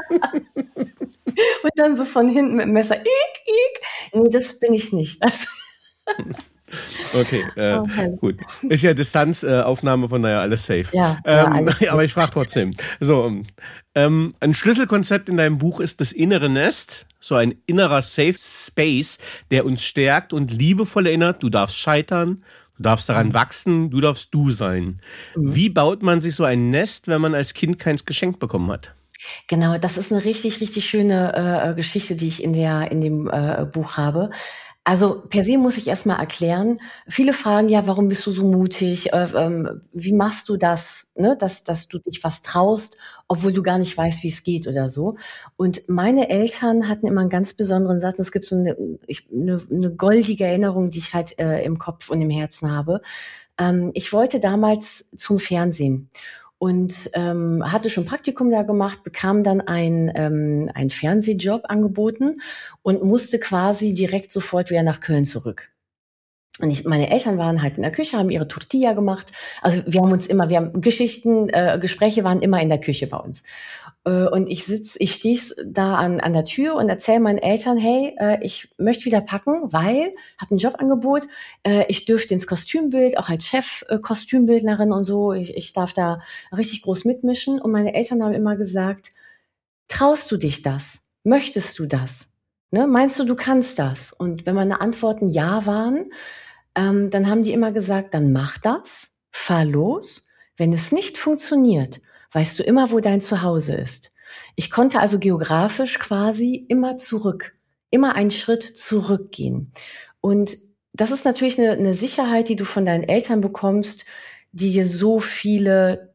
Und dann so von hinten mit dem Messer, ik, ik. Nee, das bin ich nicht. Das okay, äh, okay, gut. Ist ja Distanzaufnahme, äh, von daher alles safe. Ja, ähm, ja, alles aber ich frage trotzdem. So, ähm, ein Schlüsselkonzept in deinem Buch ist das innere Nest, so ein innerer Safe Space, der uns stärkt und liebevoll erinnert, du darfst scheitern, du darfst daran wachsen, du darfst du sein. Mhm. Wie baut man sich so ein Nest, wenn man als Kind keins geschenkt bekommen hat? Genau, das ist eine richtig, richtig schöne äh, Geschichte, die ich in der in dem äh, Buch habe. Also per se muss ich erstmal erklären, viele fragen ja, warum bist du so mutig, äh, ähm, wie machst du das, ne, dass, dass du dich was traust, obwohl du gar nicht weißt, wie es geht oder so. Und meine Eltern hatten immer einen ganz besonderen Satz, es gibt so eine, ich, eine, eine goldige Erinnerung, die ich halt äh, im Kopf und im Herzen habe. Ähm, ich wollte damals zum Fernsehen. Und ähm, hatte schon Praktikum da gemacht, bekam dann ein ähm, ein Fernsehjob angeboten und musste quasi direkt sofort wieder nach Köln zurück. Und ich, meine Eltern waren halt in der Küche, haben ihre Tortilla gemacht. Also wir haben uns immer, wir haben Geschichten, äh, Gespräche waren immer in der Küche bei uns. Äh, und ich sitz, ich stehe da an, an der Tür und erzähle meinen Eltern, hey, äh, ich möchte wieder packen, weil, habe ein Jobangebot, äh, ich dürfte ins Kostümbild, auch als Chef äh, Kostümbildnerin und so, ich, ich darf da richtig groß mitmischen. Und meine Eltern haben immer gesagt, traust du dich das? Möchtest du das? Ne? Meinst du, du kannst das? Und wenn meine Antworten ja waren, ähm, dann haben die immer gesagt, dann mach das, fahr los. Wenn es nicht funktioniert, weißt du immer, wo dein Zuhause ist. Ich konnte also geografisch quasi immer zurück, immer einen Schritt zurückgehen. Und das ist natürlich eine, eine Sicherheit, die du von deinen Eltern bekommst, die dir so viele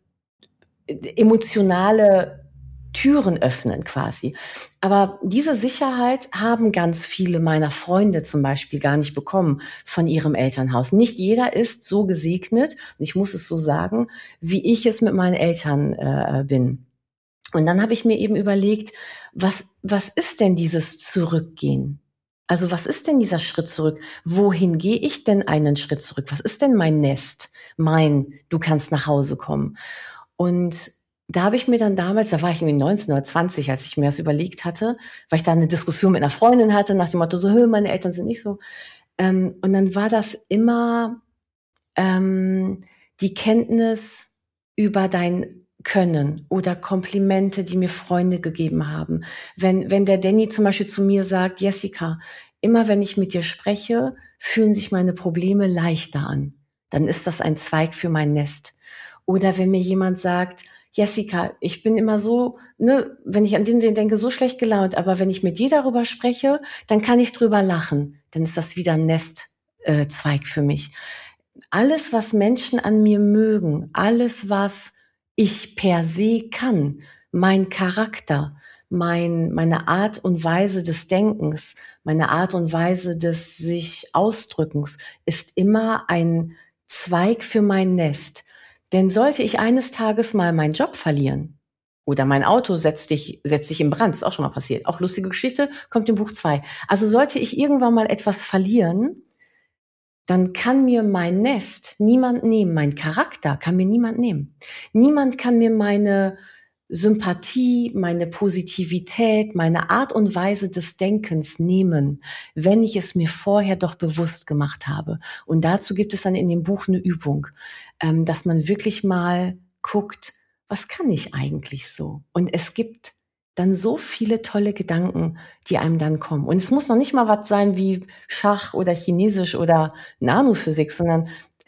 emotionale Türen öffnen quasi. Aber diese Sicherheit haben ganz viele meiner Freunde zum Beispiel gar nicht bekommen von ihrem Elternhaus. Nicht jeder ist so gesegnet, und ich muss es so sagen, wie ich es mit meinen Eltern äh, bin. Und dann habe ich mir eben überlegt, was, was ist denn dieses Zurückgehen? Also was ist denn dieser Schritt zurück? Wohin gehe ich denn einen Schritt zurück? Was ist denn mein Nest? Mein, du kannst nach Hause kommen. Und da habe ich mir dann damals, da war ich irgendwie neunzehn oder zwanzig, als ich mir das überlegt hatte, weil ich da eine Diskussion mit einer Freundin hatte, nach dem Motto so, hö, meine Eltern sind nicht so. Ähm, und dann war das immer ähm, die Kenntnis über dein Können oder Komplimente, die mir Freunde gegeben haben. Wenn, wenn der Danny zum Beispiel zu mir sagt, Jessica, immer wenn ich mit dir spreche, fühlen sich meine Probleme leichter an. Dann ist das ein Zweig für mein Nest. Oder wenn mir jemand sagt, Jessica, ich bin immer so, ne, wenn ich an den, den denke, so schlecht gelaunt, aber wenn ich mit dir darüber spreche, dann kann ich drüber lachen. Dann ist das wieder ein Nestzweig äh, für mich. Alles, was Menschen an mir mögen, alles, was ich per se kann, mein Charakter, mein, meine Art und Weise des Denkens, meine Art und Weise des sich Ausdrückens, ist immer ein Zweig für mein Nest. Denn sollte ich eines Tages mal meinen Job verlieren oder mein Auto setzt dich, setzt sich in Brand, ist auch schon mal passiert, auch lustige Geschichte, kommt im Buch zwei. Also sollte ich irgendwann mal etwas verlieren, dann kann mir mein Nest niemand nehmen, mein Charakter kann mir niemand nehmen. Niemand kann mir meine Sympathie, meine Positivität, meine Art und Weise des Denkens nehmen, wenn ich es mir vorher doch bewusst gemacht habe. Und dazu gibt es dann in dem Buch eine Übung, ähm, dass man wirklich mal guckt, was kann ich eigentlich so? Und es gibt dann so viele tolle Gedanken, die einem dann kommen. Und es muss noch nicht mal was sein wie Schach oder Chinesisch oder Nanophysik, sondern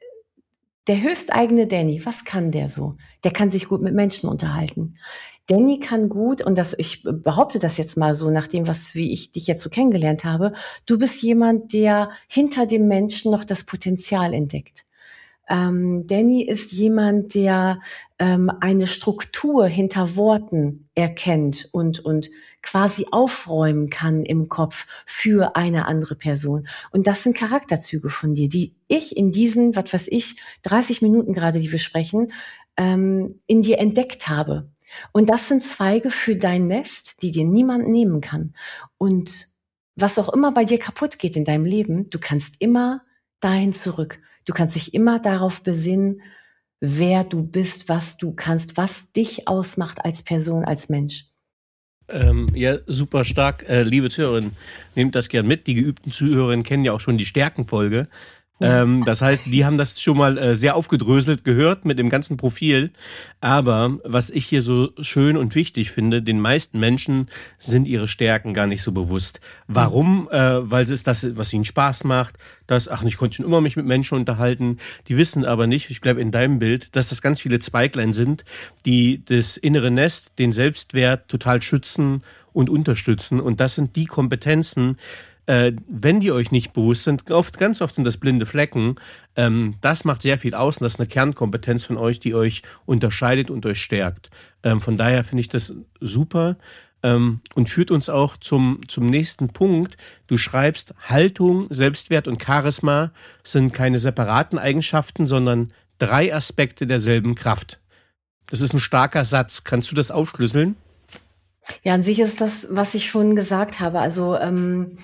der höchsteigene Danny, was kann der so? Der kann sich gut mit Menschen unterhalten. Danny kann gut, und das, ich behaupte das jetzt mal so, nach dem, was, wie ich dich jetzt so kennengelernt habe, du bist jemand, der hinter dem Menschen noch das Potenzial entdeckt. Ähm, Danny ist jemand, der ähm, eine Struktur hinter Worten erkennt und, und quasi aufräumen kann im Kopf für eine andere Person. Und das sind Charakterzüge von dir, die ich in diesen, was weiß ich, dreißig Minuten gerade, die wir sprechen, ähm, in dir entdeckt habe. Und das sind Zweige für dein Nest, die dir niemand nehmen kann. Und was auch immer bei dir kaputt geht in deinem Leben, du kannst immer dahin zurück. Du kannst dich immer darauf besinnen, wer du bist, was du kannst, was dich ausmacht als Person, als Mensch. Ähm, ja, super stark. Äh, liebe Zuhörerinnen, nehmt das gern mit. Die geübten Zuhörerinnen kennen ja auch schon die Stärkenfolge. Ähm, das heißt, die haben das schon mal äh, sehr aufgedröselt gehört mit dem ganzen Profil. Aber was ich hier so schön und wichtig finde, den meisten Menschen sind ihre Stärken gar nicht so bewusst. Warum? Äh, weil es ist das, was ihnen Spaß macht. Das, ach, ich konnte schon immer mich mit Menschen unterhalten. Die wissen aber nicht, ich bleibe in deinem Bild, dass das ganz viele Zweiglein sind, die das innere Nest, den Selbstwert total schützen und unterstützen. Und das sind die Kompetenzen, Äh, wenn die euch nicht bewusst sind, oft, ganz oft sind das blinde Flecken, ähm, das macht sehr viel aus und das ist eine Kernkompetenz von euch, die euch unterscheidet und euch stärkt. Ähm, von daher finde ich das super ähm, und führt uns auch zum, zum nächsten Punkt. Du schreibst, Haltung, Selbstwert und Charisma sind keine separaten Eigenschaften, sondern drei Aspekte derselben Kraft. Das ist ein starker Satz. Kannst du das aufschlüsseln? Ja, an sich ist das, was ich schon gesagt habe. Also ähm,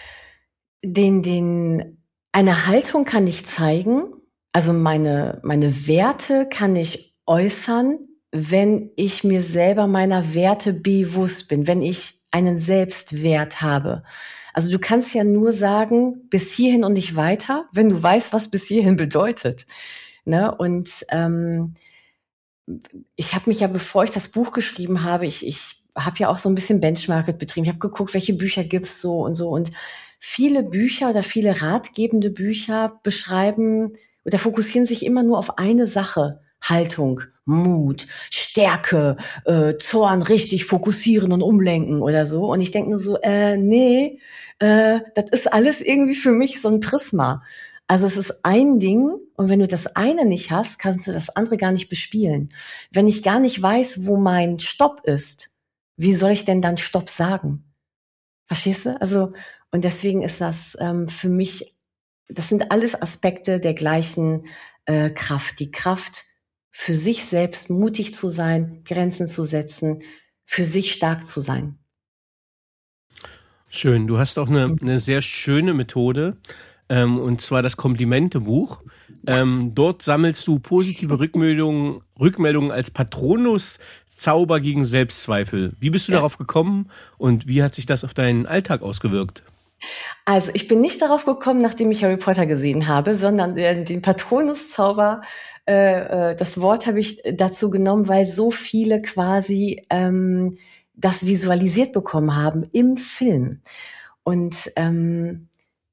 den, den, eine Haltung kann ich zeigen, also meine, meine Werte kann ich äußern, wenn ich mir selber meiner Werte bewusst bin, wenn ich einen Selbstwert habe. Also du kannst ja nur sagen, bis hierhin und nicht weiter, wenn du weißt, was bis hierhin bedeutet. Ne? Und ähm, ich habe mich ja, bevor ich das Buch geschrieben habe, ich, ich habe ja auch so ein bisschen Benchmarket betrieben. Ich habe geguckt, welche Bücher gibt's so und so. Und viele Bücher oder viele ratgebende Bücher beschreiben oder fokussieren sich immer nur auf eine Sache. Haltung, Mut, Stärke, äh, Zorn richtig fokussieren und umlenken oder so. Und ich denke nur so, äh, nee, äh, das ist alles irgendwie für mich so ein Prisma. Also es ist ein Ding und wenn du das eine nicht hast, kannst du das andere gar nicht bespielen. Wenn ich gar nicht weiß, wo mein Stopp ist, wie soll ich denn dann Stopp sagen? Verstehst du? Also, und deswegen ist das ähm, für mich, das sind alles Aspekte der gleichen äh, Kraft. Die Kraft, für sich selbst mutig zu sein, Grenzen zu setzen, für sich stark zu sein. Schön. Du hast auch eine, eine sehr schöne Methode, ähm, und zwar das Komplimentebuch. Ähm, dort sammelst du positive Rückmeldungen, Rückmeldungen als Patronus-Zauber gegen Selbstzweifel. Wie bist du ja. darauf gekommen und wie hat sich das auf deinen Alltag ausgewirkt? Also ich bin nicht darauf gekommen, nachdem ich Harry Potter gesehen habe, sondern äh, den Patronus-Zauber, äh, äh, das Wort habe ich dazu genommen, weil so viele quasi ähm, das visualisiert bekommen haben im Film. Und ähm,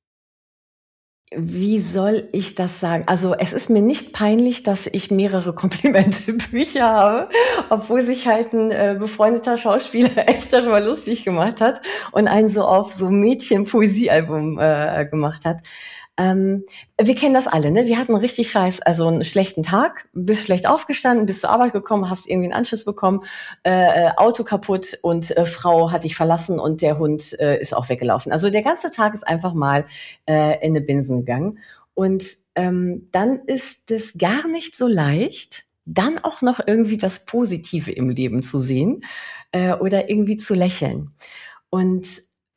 wie soll ich das sagen? Also es ist mir nicht peinlich, dass ich mehrere Komplimente-Bücher habe, obwohl sich halt ein äh, befreundeter Schauspieler echt darüber lustig gemacht hat und einen so auf so Mädchen-Poesiealbum äh, gemacht hat. Ähm, wir kennen das alle, ne? Wir hatten richtig scheiß, also einen schlechten Tag, bist schlecht aufgestanden, bist zur Arbeit gekommen, hast irgendwie einen Anschluss bekommen, äh, Auto kaputt und äh, Frau hat dich verlassen und der Hund äh, ist auch weggelaufen. Also der ganze Tag ist einfach mal äh, in eine Binsen gegangen. Und ähm, dann ist es gar nicht so leicht, dann auch noch irgendwie das Positive im Leben zu sehen äh, oder irgendwie zu lächeln. Und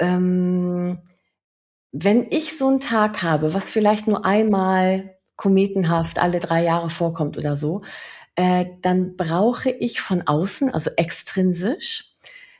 ähm, wenn ich so einen Tag habe, was vielleicht nur einmal kometenhaft alle drei Jahre vorkommt oder so, äh, dann brauche ich von außen, also extrinsisch,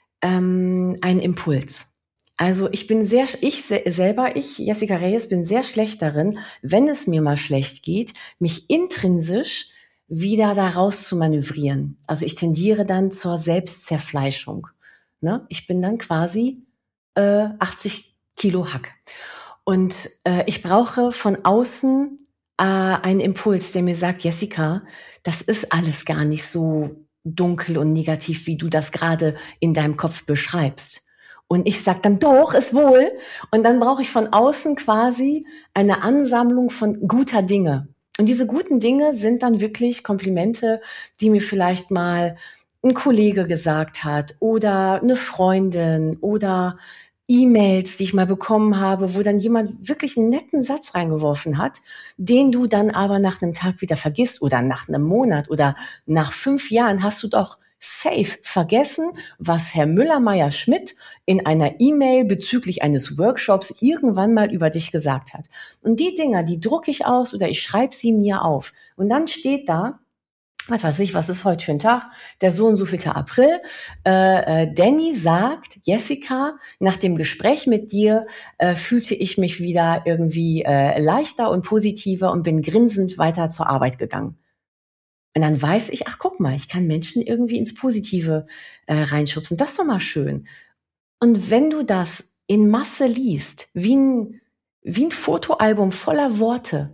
ähm, einen Impuls. Also ich bin sehr, ich se- selber, ich, Jessica Reyes, bin sehr schlecht darin, wenn es mir mal schlecht geht, mich intrinsisch wieder da raus zu manövrieren. Also ich tendiere dann zur Selbstzerfleischung. Ne? Ich bin dann quasi äh, achtzig Kilo Hack. Und äh, ich brauche von außen äh, einen Impuls, der mir sagt, Jessica, das ist alles gar nicht so dunkel und negativ, wie du das gerade in deinem Kopf beschreibst. Und ich sag dann, doch, ist wohl. Und dann brauche ich von außen quasi eine Ansammlung von guter Dinge. Und diese guten Dinge sind dann wirklich Komplimente, die mir vielleicht mal ein Kollege gesagt hat oder eine Freundin oder E-Mails, die ich mal bekommen habe, wo dann jemand wirklich einen netten Satz reingeworfen hat, den du dann aber nach einem Tag wieder vergisst oder nach einem Monat oder nach fünf Jahren hast du doch safe vergessen, was Herr Müller-Meyer-Schmidt in einer E-Mail bezüglich eines Workshops irgendwann mal über dich gesagt hat. Und die Dinger, die drucke ich aus oder ich schreibe sie mir auf. Und dann steht da, was weiß ich, was ist heute für ein Tag? Der so und so vielte April. Äh, äh, Danny sagt, Jessica, nach dem Gespräch mit dir äh, fühlte ich mich wieder irgendwie äh, leichter und positiver und bin grinsend weiter zur Arbeit gegangen. Und dann weiß ich, ach guck mal, ich kann Menschen irgendwie ins Positive äh, reinschubsen. Das ist doch mal schön. Und wenn du das in Masse liest, wie ein, wie ein Fotoalbum voller Worte,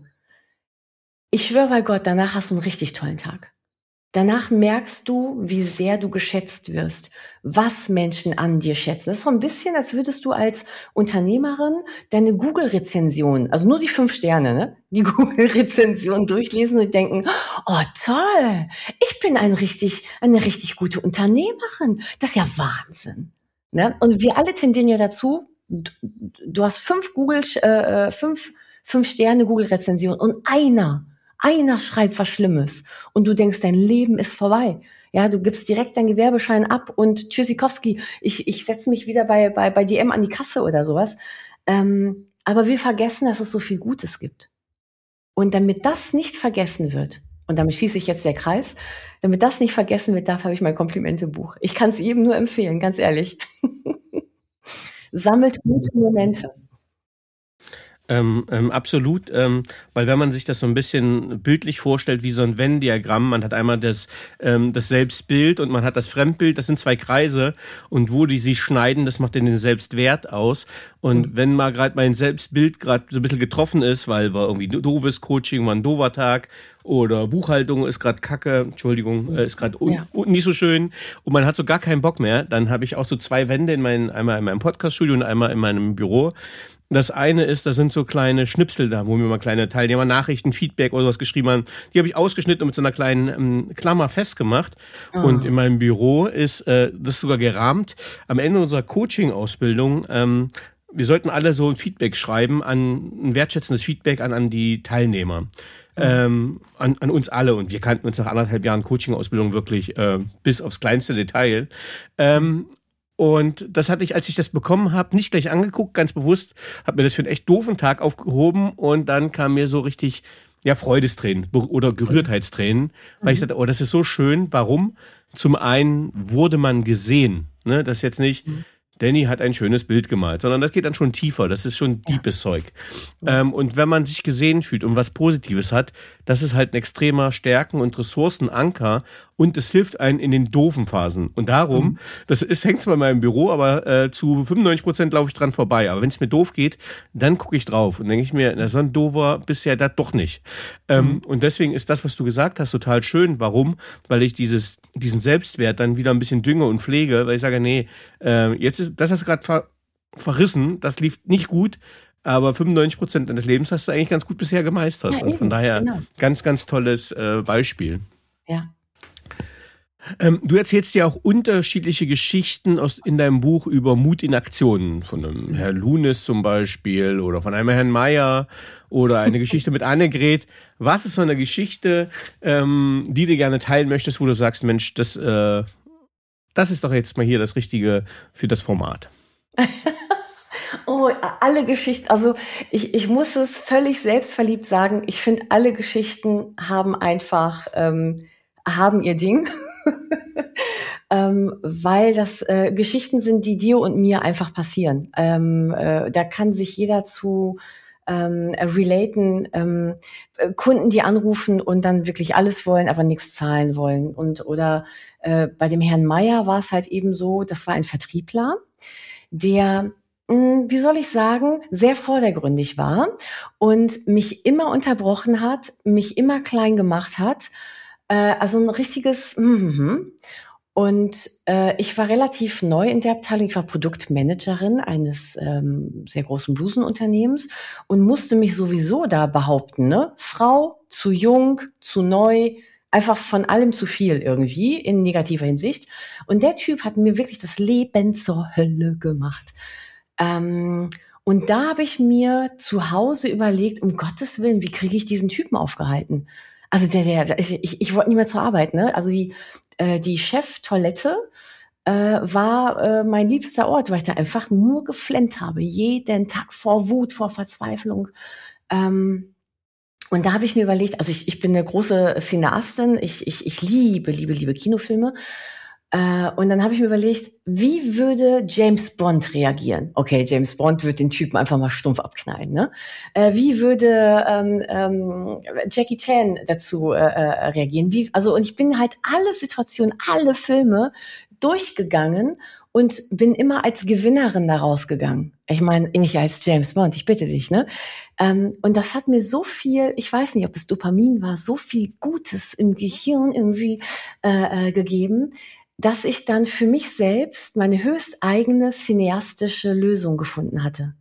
ich schwöre bei Gott, danach hast du einen richtig tollen Tag. Danach merkst du, wie sehr du geschätzt wirst, was Menschen an dir schätzen. Das ist so ein bisschen, als würdest du als Unternehmerin deine Google-Rezension, also nur die fünf Sterne, ne, die Google-Rezension durchlesen und denken, oh toll, ich bin ein richtig, eine richtig gute Unternehmerin. Das ist ja Wahnsinn. Ne? Und wir alle tendieren ja dazu, du, du hast fünf Google, äh, fünf, fünf Sterne Google-Rezension und einer Einer schreibt was Schlimmes und du denkst, dein Leben ist vorbei. Ja, du gibst direkt deinen Gewerbeschein ab und Tschüssikowski, ich, ich setze mich wieder bei, bei, bei D M an die Kasse oder sowas. Ähm, aber wir vergessen, dass es so viel Gutes gibt. Und damit das nicht vergessen wird, und damit schließe ich jetzt der Kreis, damit das nicht vergessen wird, dafür habe ich mein Komplimentebuch. Ich kann es jedem nur empfehlen, ganz ehrlich. Sammelt gute Momente. Ähm, ähm, absolut, ähm, weil wenn man sich das so ein bisschen bildlich vorstellt wie so ein Venn-Diagramm, man hat einmal das, ähm, das Selbstbild und man hat das Fremdbild, das sind zwei Kreise und wo die sich schneiden, das macht dann den Selbstwert aus. Und mhm. wenn mal gerade mein Selbstbild gerade so ein bisschen getroffen ist, weil war irgendwie doofes Coaching, war ein doofer Tag oder Buchhaltung ist gerade kacke, Entschuldigung, äh, ist gerade un- ja. un- nicht so schön und man hat so gar keinen Bock mehr, dann habe ich auch so zwei Wände in meinen, einmal in meinem Podcaststudio und einmal in meinem Büro. Das eine ist, da sind so kleine Schnipsel da, wo mir mal kleine Teilnehmer Nachrichten, Feedback oder sowas geschrieben haben. Die habe ich ausgeschnitten und mit so einer kleinen ähm, Klammer festgemacht. Oh. Und in meinem Büro ist äh, das sogar gerahmt. Am Ende unserer Coaching-Ausbildung, ähm, wir sollten alle so ein Feedback schreiben, an ein wertschätzendes Feedback an, an die Teilnehmer. Mhm. Ähm, an, an uns alle. Und wir kannten uns nach anderthalb Jahren Coaching-Ausbildung wirklich äh, bis aufs kleinste Detail. Ähm, Und das hatte ich, als ich das bekommen habe, nicht gleich angeguckt, ganz bewusst, habe mir das für einen echt doofen Tag aufgehoben und dann kam mir so richtig, ja, Freudestränen oder Gerührtheitstränen, weil mhm. ich dachte, oh, das ist so schön. Warum? Zum einen wurde man gesehen, ne, das ist jetzt nicht, mhm. Danny hat ein schönes Bild gemalt, sondern das geht dann schon tiefer, das ist schon deepes ja. Zeug. Ja. Ähm, und wenn man sich gesehen fühlt und was Positives hat, das ist halt ein extremer Stärken- und Ressourcenanker und es hilft einen in den doofen Phasen. Und darum, mhm. das ist, hängt zwar in meinem Büro, aber äh, zu fünfundneunzig Prozent laufe ich dran vorbei. Aber wenn es mir doof geht, dann gucke ich drauf und denke ich mir, na, so ein doofer bisher das doch nicht. Mhm. Ähm, und deswegen ist das, was du gesagt hast, total schön. Warum? Weil ich dieses diesen Selbstwert dann wieder ein bisschen dünge und pflege, weil ich sage, nee, äh, jetzt ist das hast du gerade ver- verrissen, das lief nicht gut, aber fünfundneunzig Prozent deines Lebens hast du eigentlich ganz gut bisher gemeistert. Ja, und von daher genau. ganz, ganz tolles äh, Beispiel. Ja. Ähm, du erzählst ja auch unterschiedliche Geschichten aus in deinem Buch über Mut in Aktionen. Von einem Herrn Lunis zum Beispiel oder von einem Herrn Meier oder eine Geschichte mit Annegret. Was ist so eine Geschichte, ähm, die du gerne teilen möchtest, wo du sagst, Mensch, das, äh, das ist doch jetzt mal hier das Richtige für das Format? Oh, alle Geschichten, also ich, ich muss es völlig selbstverliebt sagen, ich finde, alle Geschichten haben einfach, ähm, haben ihr Ding. ähm, weil das äh, Geschichten sind, die dir und mir einfach passieren. Ähm, äh, da kann sich jeder zu ähm, relaten. Ähm, Kunden, die anrufen und dann wirklich alles wollen, aber nichts zahlen wollen. Und oder äh, bei dem Herrn Meier war es halt eben so, das war ein Vertriebler, der wie soll ich sagen, sehr vordergründig war und mich immer unterbrochen hat, mich immer klein gemacht hat. Äh, also ein richtiges mm-hmm. Und äh, ich war relativ neu in der Abteilung. Ich war Produktmanagerin eines ähm, sehr großen Blusenunternehmens und musste mich sowieso da behaupten, ne? Frau, zu jung, zu neu, einfach von allem zu viel irgendwie in negativer Hinsicht. Und der Typ hat mir wirklich das Leben zur Hölle gemacht. Ähm, und da habe ich mir zu Hause überlegt, um Gottes Willen, wie kriege ich diesen Typen aufgehalten? Also der, der, ich, ich wollte nicht mehr zur Arbeit, ne? Also die, äh, die Cheftoilette äh, war äh, mein liebster Ort, weil ich da einfach nur geflennt habe, jeden Tag vor Wut, vor Verzweiflung. Ähm, und da habe ich mir überlegt, also ich, ich bin eine große Cineastin, ich, ich, ich liebe, liebe, liebe Kinofilme. Und dann habe ich mir überlegt, wie würde James Bond reagieren? Okay, James Bond wird den Typen einfach mal stumpf abknallen, ne? Äh, wie würde ähm, ähm, Jackie Chan dazu äh, reagieren? Wie, also und ich bin halt alle Situationen, alle Filme durchgegangen und bin immer als Gewinnerin da rausgegangen. Ich meine, nicht als James Bond, ich bitte dich, ne? Ähm, und das hat mir so viel, ich weiß nicht, ob es Dopamin war, so viel Gutes im Gehirn irgendwie äh, äh, gegeben, dass ich dann für mich selbst meine höchst eigene cineastische Lösung gefunden hatte.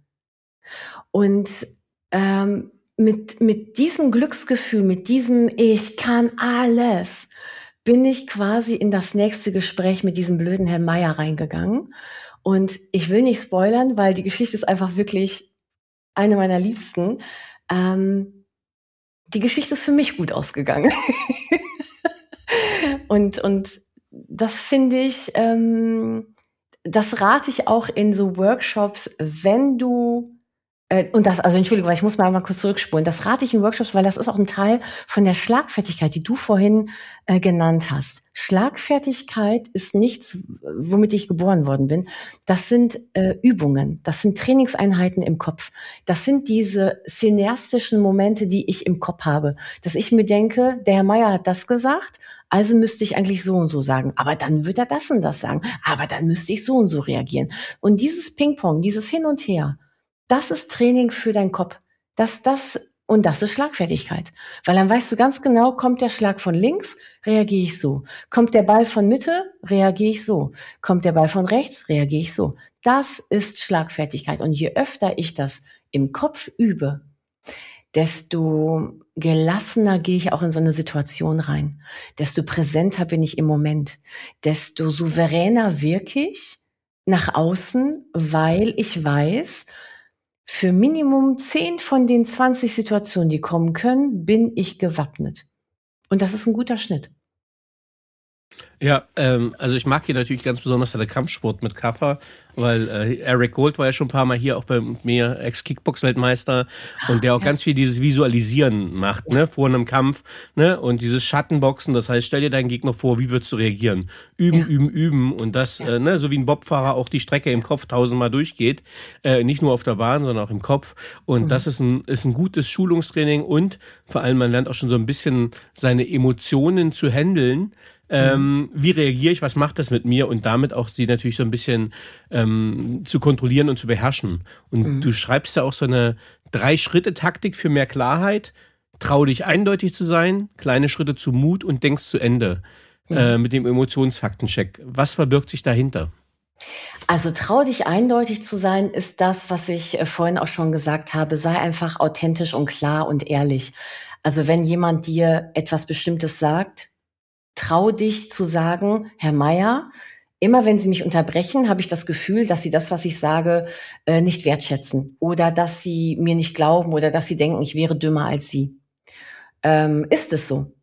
Und ähm, mit mit diesem Glücksgefühl, mit diesem Ich kann alles, bin ich quasi in das nächste Gespräch mit diesem blöden Herrn Meier reingegangen. Und ich will nicht spoilern, weil die Geschichte ist einfach wirklich eine meiner Liebsten. Ähm, die Geschichte ist für mich gut ausgegangen. und und das finde ich, ähm, das rate ich auch in so Workshops, wenn du Und das, also Entschuldigung, weil ich muss mal, mal kurz zurückspulen. Das rate ich in Workshops, weil das ist auch ein Teil von der Schlagfertigkeit, die du vorhin äh, genannt hast. Schlagfertigkeit ist nichts, womit ich geboren worden bin. Das sind äh, Übungen, das sind Trainingseinheiten im Kopf. Das sind diese cineastischen Momente, die ich im Kopf habe. Dass ich mir denke, der Herr Meier hat das gesagt, also müsste ich eigentlich so und so sagen. Aber dann wird er das und das sagen. Aber dann müsste ich so und so reagieren. Und dieses Ping-Pong, dieses Hin und Her, das ist Training für deinen Kopf. Das, das, und das ist Schlagfertigkeit. Weil dann weißt du ganz genau, kommt der Schlag von links, reagiere ich so. Kommt der Ball von Mitte, reagiere ich so. Kommt der Ball von rechts, reagiere ich so. Das ist Schlagfertigkeit. Und je öfter ich das im Kopf übe, desto gelassener gehe ich auch in so eine Situation rein. Desto präsenter bin ich im Moment. Desto souveräner wirke ich nach außen, weil ich weiß, für Minimum zehn von den zwanzig Situationen, die kommen können, bin ich gewappnet. Und das ist ein guter Schnitt. Ja, ähm, also ich mag hier natürlich ganz besonders der Kampfsport mit Kaffer, weil äh, Eric Gold war ja schon ein paar Mal hier, auch bei mir, Ex-Kickbox-Weltmeister, und der auch ja. ganz viel dieses Visualisieren macht, ja. ne, vor einem Kampf, ne, und dieses Schattenboxen, das heißt, stell dir deinen Gegner vor, wie würdest du reagieren? Üben, ja. üben, üben, und das, ja. äh, ne, so wie ein Bobfahrer auch die Strecke im Kopf tausendmal durchgeht, äh, nicht nur auf der Bahn, sondern auch im Kopf, und mhm. das ist ein, ist ein gutes Schulungstraining, und vor allem, man lernt auch schon so ein bisschen seine Emotionen zu handeln. Ähm, wie reagiere ich, was macht das mit mir, und damit auch sie natürlich so ein bisschen ähm, zu kontrollieren und zu beherrschen. Und mhm. du schreibst ja auch so eine Drei-Schritte-Taktik für mehr Klarheit. Trau dich eindeutig zu sein, kleine Schritte zu Mut und denkst zu Ende. Mhm. Äh, mit dem Emotionsfaktencheck. Was verbirgt sich dahinter? Also trau dich eindeutig zu sein, ist das, was ich äh, vorhin auch schon gesagt habe. Sei einfach authentisch und klar und ehrlich. Also wenn jemand dir etwas Bestimmtes sagt, trau dich zu sagen, Herr Meier, immer wenn Sie mich unterbrechen, habe ich das Gefühl, dass Sie das, was ich sage, äh, nicht wertschätzen oder dass Sie mir nicht glauben oder dass Sie denken, ich wäre dümmer als Sie. Ähm, ist es so?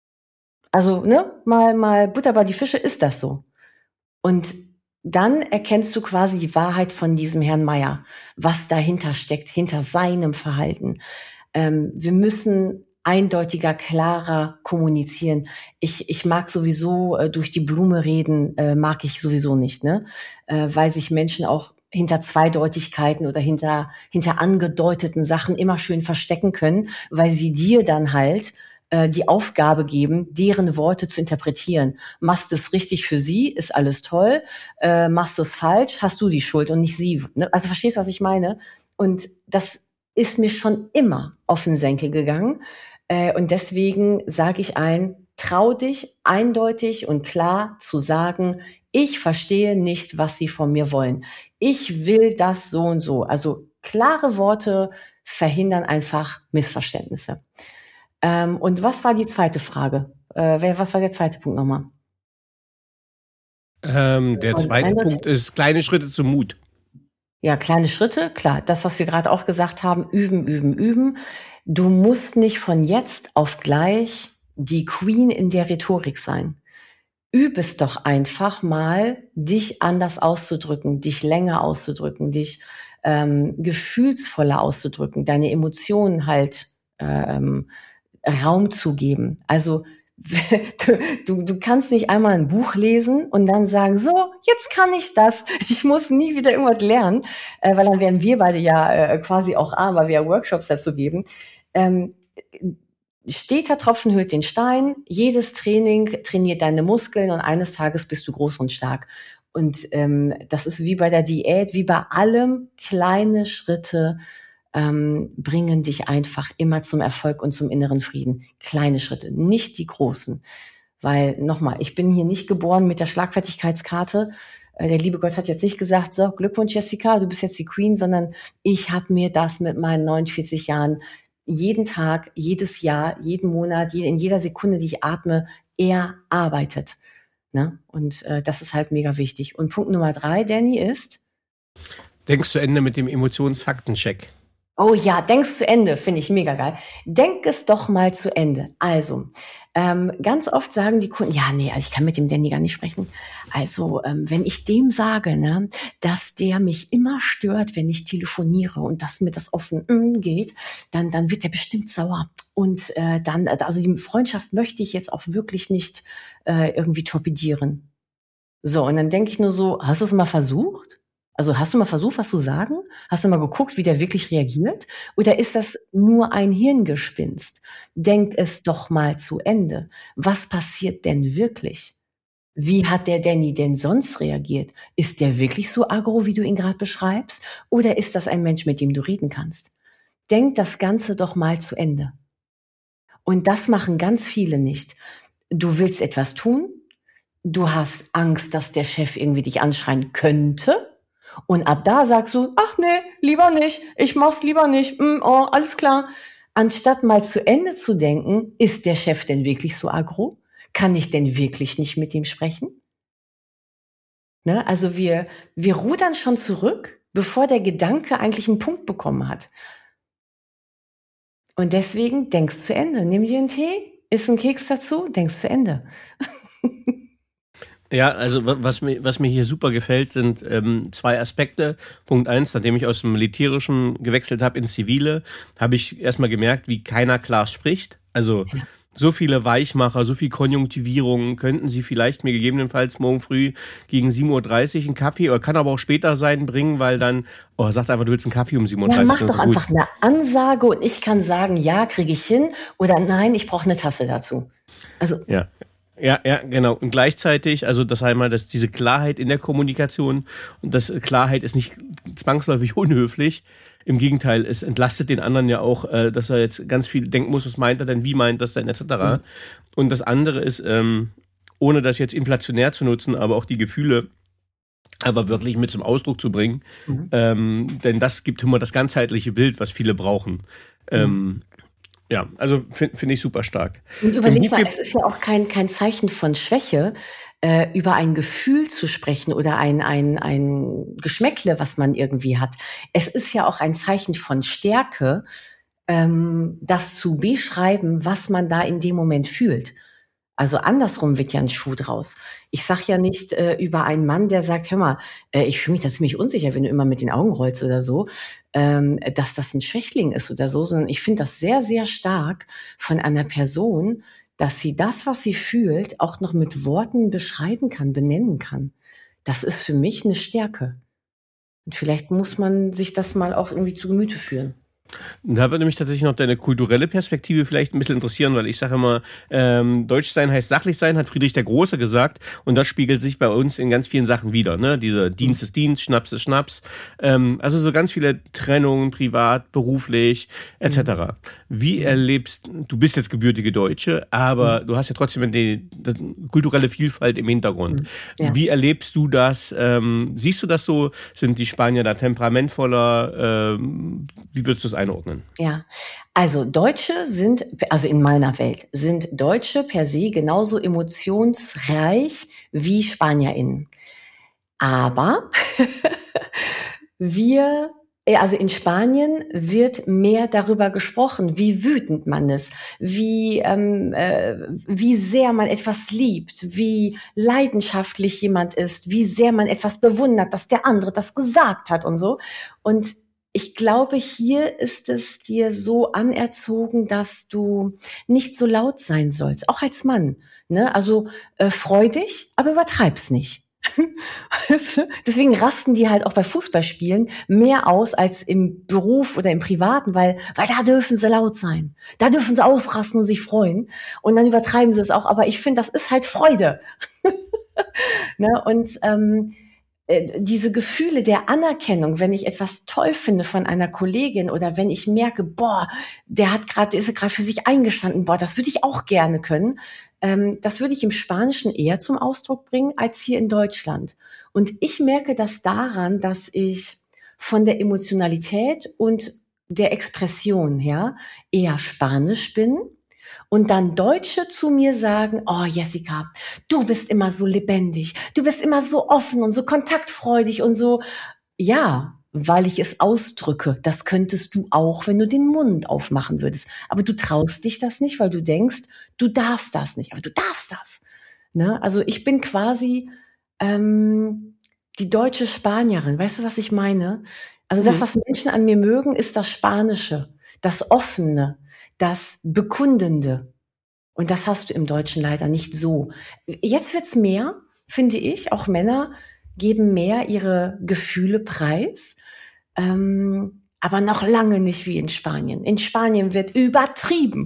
Also, ne, mal, mal Butter bei die Fische, ist das so? Und dann erkennst du quasi die Wahrheit von diesem Herrn Meier, was dahinter steckt, hinter seinem Verhalten. Ähm, wir müssen eindeutiger, klarer kommunizieren. Ich, ich mag sowieso äh, durch die Blume reden, äh, mag ich sowieso nicht, ne? Äh, weil sich Menschen auch hinter Zweideutigkeiten oder hinter, hinter angedeuteten Sachen immer schön verstecken können, weil sie dir dann halt äh, die Aufgabe geben, deren Worte zu interpretieren. Machst es richtig für sie, ist alles toll. Äh, machst es falsch, hast du die Schuld und nicht sie. Ne? Also verstehst du, was ich meine? Und das ist mir schon immer auf den Senkel gegangen. Und deswegen sage ich ein, trau dich eindeutig und klar zu sagen, ich verstehe nicht, was Sie von mir wollen. Ich will das so und so. Also klare Worte verhindern einfach Missverständnisse. Und was war die zweite Frage? Was war der zweite Punkt nochmal? Ähm, der zweite Punkt ist kleine Schritte zum Mut. Ja, kleine Schritte, klar. Das, was wir gerade auch gesagt haben, üben, üben, üben. Du musst nicht von jetzt auf gleich die Queen in der Rhetorik sein. Üb es doch einfach mal, dich anders auszudrücken, dich länger auszudrücken, dich ähm, gefühlsvoller auszudrücken, deine Emotionen halt ähm, Raum zu geben. Also Du, du kannst nicht einmal ein Buch lesen und dann sagen, so, jetzt kann ich das. Ich muss nie wieder irgendwas lernen, äh, weil dann wären wir beide ja äh, quasi auch arm, weil wir ja Workshops dazu geben. Ähm, steter Tropfen höhlt den Stein. Jedes Training trainiert deine Muskeln und eines Tages bist du groß und stark. Und ähm, das ist wie bei der Diät, wie bei allem, kleine Schritte Ähm, bringen dich einfach immer zum Erfolg und zum inneren Frieden. Kleine Schritte, nicht die großen. Weil, nochmal, ich bin hier nicht geboren mit der Schlagfertigkeitskarte. Äh, der liebe Gott hat jetzt nicht gesagt, so, Glückwunsch Jessica, du bist jetzt die Queen, sondern ich habe mir das mit meinen neunundvierzig Jahren jeden Tag, jedes Jahr, jeden Monat, in jeder Sekunde, die ich atme, erarbeitet. Ne? Und äh, das ist halt mega wichtig. Und Punkt Nummer drei, Danny, ist? Denkst zu Ende mit dem Emotionsfaktencheck. Oh ja, denk's zu Ende, finde ich mega geil. Denk es doch mal zu Ende. Also, ähm, ganz oft sagen die Kunden, ja, nee, ich kann mit dem Danny gar nicht sprechen. Also, ähm, wenn ich dem sage, ne, dass der mich immer stört, wenn ich telefoniere und dass mir das offen mm, geht, dann, dann wird der bestimmt sauer. Und äh, dann, also die Freundschaft möchte ich jetzt auch wirklich nicht äh, irgendwie torpedieren. So, und dann denke ich nur so, hast du es mal versucht? Also hast du mal versucht, was zu sagen? Hast du mal geguckt, wie der wirklich reagiert? Oder ist das nur ein Hirngespinst? Denk es doch mal zu Ende. Was passiert denn wirklich? Wie hat der Danny denn sonst reagiert? Ist der wirklich so aggro, wie du ihn gerade beschreibst? Oder ist das ein Mensch, mit dem du reden kannst? Denk das Ganze doch mal zu Ende. Und das machen ganz viele nicht. Du willst etwas tun, du hast Angst, dass der Chef irgendwie dich anschreien könnte. Und ab da sagst du, ach nee, lieber nicht, ich mach's lieber nicht, mm, oh, alles klar. Anstatt mal zu Ende zu denken, ist der Chef denn wirklich so aggro? Kann ich denn wirklich nicht mit ihm sprechen? Ne? Also wir, wir rudern schon zurück, bevor der Gedanke eigentlich einen Punkt bekommen hat. Und deswegen denk's zu Ende. Nimm dir einen Tee, isst einen Keks dazu, denk's zu Ende. Ja, also was mir, was mir hier super gefällt, sind ähm, zwei Aspekte. Punkt eins, nachdem ich aus dem Militärischen gewechselt habe ins Zivile, habe ich erstmal gemerkt, wie keiner klar spricht. Also so viele Weichmacher, so viel Konjunktivierung, könnten Sie vielleicht mir gegebenenfalls morgen früh gegen sieben Uhr dreißig einen Kaffee, oder kann aber auch später sein, bringen, weil dann, oh, sagt einfach, du willst einen Kaffee um sieben Uhr dreißig. Ja, mach doch einfach eine Ansage und ich kann sagen, ja, kriege ich hin, oder nein, ich brauche eine Tasse dazu. Also ja. Ja, ja, genau. Und gleichzeitig, also das einmal, dass diese Klarheit in der Kommunikation, und das Klarheit ist nicht zwangsläufig unhöflich. Im Gegenteil, es entlastet den anderen ja auch, äh, dass er jetzt ganz viel denken muss, was meint er denn, wie meint das denn, et cetera. Mhm. Und das andere ist, ähm, ohne das jetzt inflationär zu nutzen, aber auch die Gefühle aber wirklich mit zum Ausdruck zu bringen. Mhm. Ähm, denn das gibt immer das ganzheitliche Bild, was viele brauchen. Mhm. Ähm, Ja, also finde find ich super stark. Und überleg mal, es ist ja auch kein, kein Zeichen von Schwäche, äh, über ein Gefühl zu sprechen oder ein, ein, ein Geschmäckle, was man irgendwie hat. Es ist ja auch ein Zeichen von Stärke, ähm, das zu beschreiben, was man da in dem Moment fühlt. Also andersrum wird ja ein Schuh draus. Ich sag ja nicht äh, über einen Mann, der sagt, hör mal, äh, ich fühle mich da ziemlich unsicher, wenn du immer mit den Augen rollst oder so, ähm, dass das ein Schwächling ist oder so, sondern ich finde das sehr, sehr stark von einer Person, dass sie das, was sie fühlt, auch noch mit Worten beschreiben kann, benennen kann. Das ist für mich eine Stärke. Und vielleicht muss man sich das mal auch irgendwie zu Gemüte führen. Da würde mich tatsächlich noch deine kulturelle Perspektive vielleicht ein bisschen interessieren, weil ich sage immer, ähm, Deutsch sein heißt sachlich sein, hat Friedrich der Große gesagt, und das spiegelt sich bei uns in ganz vielen Sachen wieder, ne? Diese Dienst ist Dienst, Schnaps ist Schnaps, ähm, also so ganz viele Trennungen, privat, beruflich, et cetera. Wie erlebst, du bist jetzt gebürtige Deutsche, aber du hast ja trotzdem die, die kulturelle Vielfalt im Hintergrund. Ja. Wie erlebst du das? Ähm, siehst du das so? Sind die Spanier da temperamentvoller? Ähm, wie würdest du das einordnen? Ja, also Deutsche sind, also in meiner Welt, sind Deutsche per se genauso emotionsreich wie SpanierInnen. Aber wir, also in Spanien wird mehr darüber gesprochen, wie wütend man ist, wie, ähm, äh, wie sehr man etwas liebt, wie leidenschaftlich jemand ist, wie sehr man etwas bewundert, dass der andere das gesagt hat und so. Und ich glaube, hier ist es dir so anerzogen, dass du nicht so laut sein sollst, auch als Mann. Ne? Also äh, freu dich, aber übertreib's nicht. Deswegen rasten die halt auch bei Fußballspielen mehr aus als im Beruf oder im Privaten, weil, weil da dürfen sie laut sein. Da dürfen sie ausrasten und sich freuen. Und dann übertreiben sie es auch. Aber ich finde, das ist halt Freude. Ne? Und ähm, diese Gefühle der Anerkennung, wenn ich etwas toll finde von einer Kollegin oder wenn ich merke, boah, der hat gerade, ist gerade für sich eingestanden, boah, das würde ich auch gerne können, ähm, das würde ich im Spanischen eher zum Ausdruck bringen als hier in Deutschland. Und ich merke das daran, dass ich von der Emotionalität und der Expression her eher Spanisch bin. Und dann Deutsche zu mir sagen, oh Jessica, du bist immer so lebendig, du bist immer so offen und so kontaktfreudig und so. Ja, weil ich es ausdrücke. Das könntest du auch, wenn du den Mund aufmachen würdest. Aber du traust dich das nicht, weil du denkst, du darfst das nicht. Aber du darfst das. Ne? Also ich bin quasi ähm, die deutsche Spanierin. Weißt du, was ich meine? Also das, Mhm. was Menschen an mir mögen, ist das Spanische, das Offene, das Bekundende. Und das hast du im Deutschen leider nicht so. Jetzt wird's mehr, finde ich. Auch Männer geben mehr ihre Gefühle preis. Ähm, aber noch lange nicht wie in Spanien. In Spanien wird übertrieben.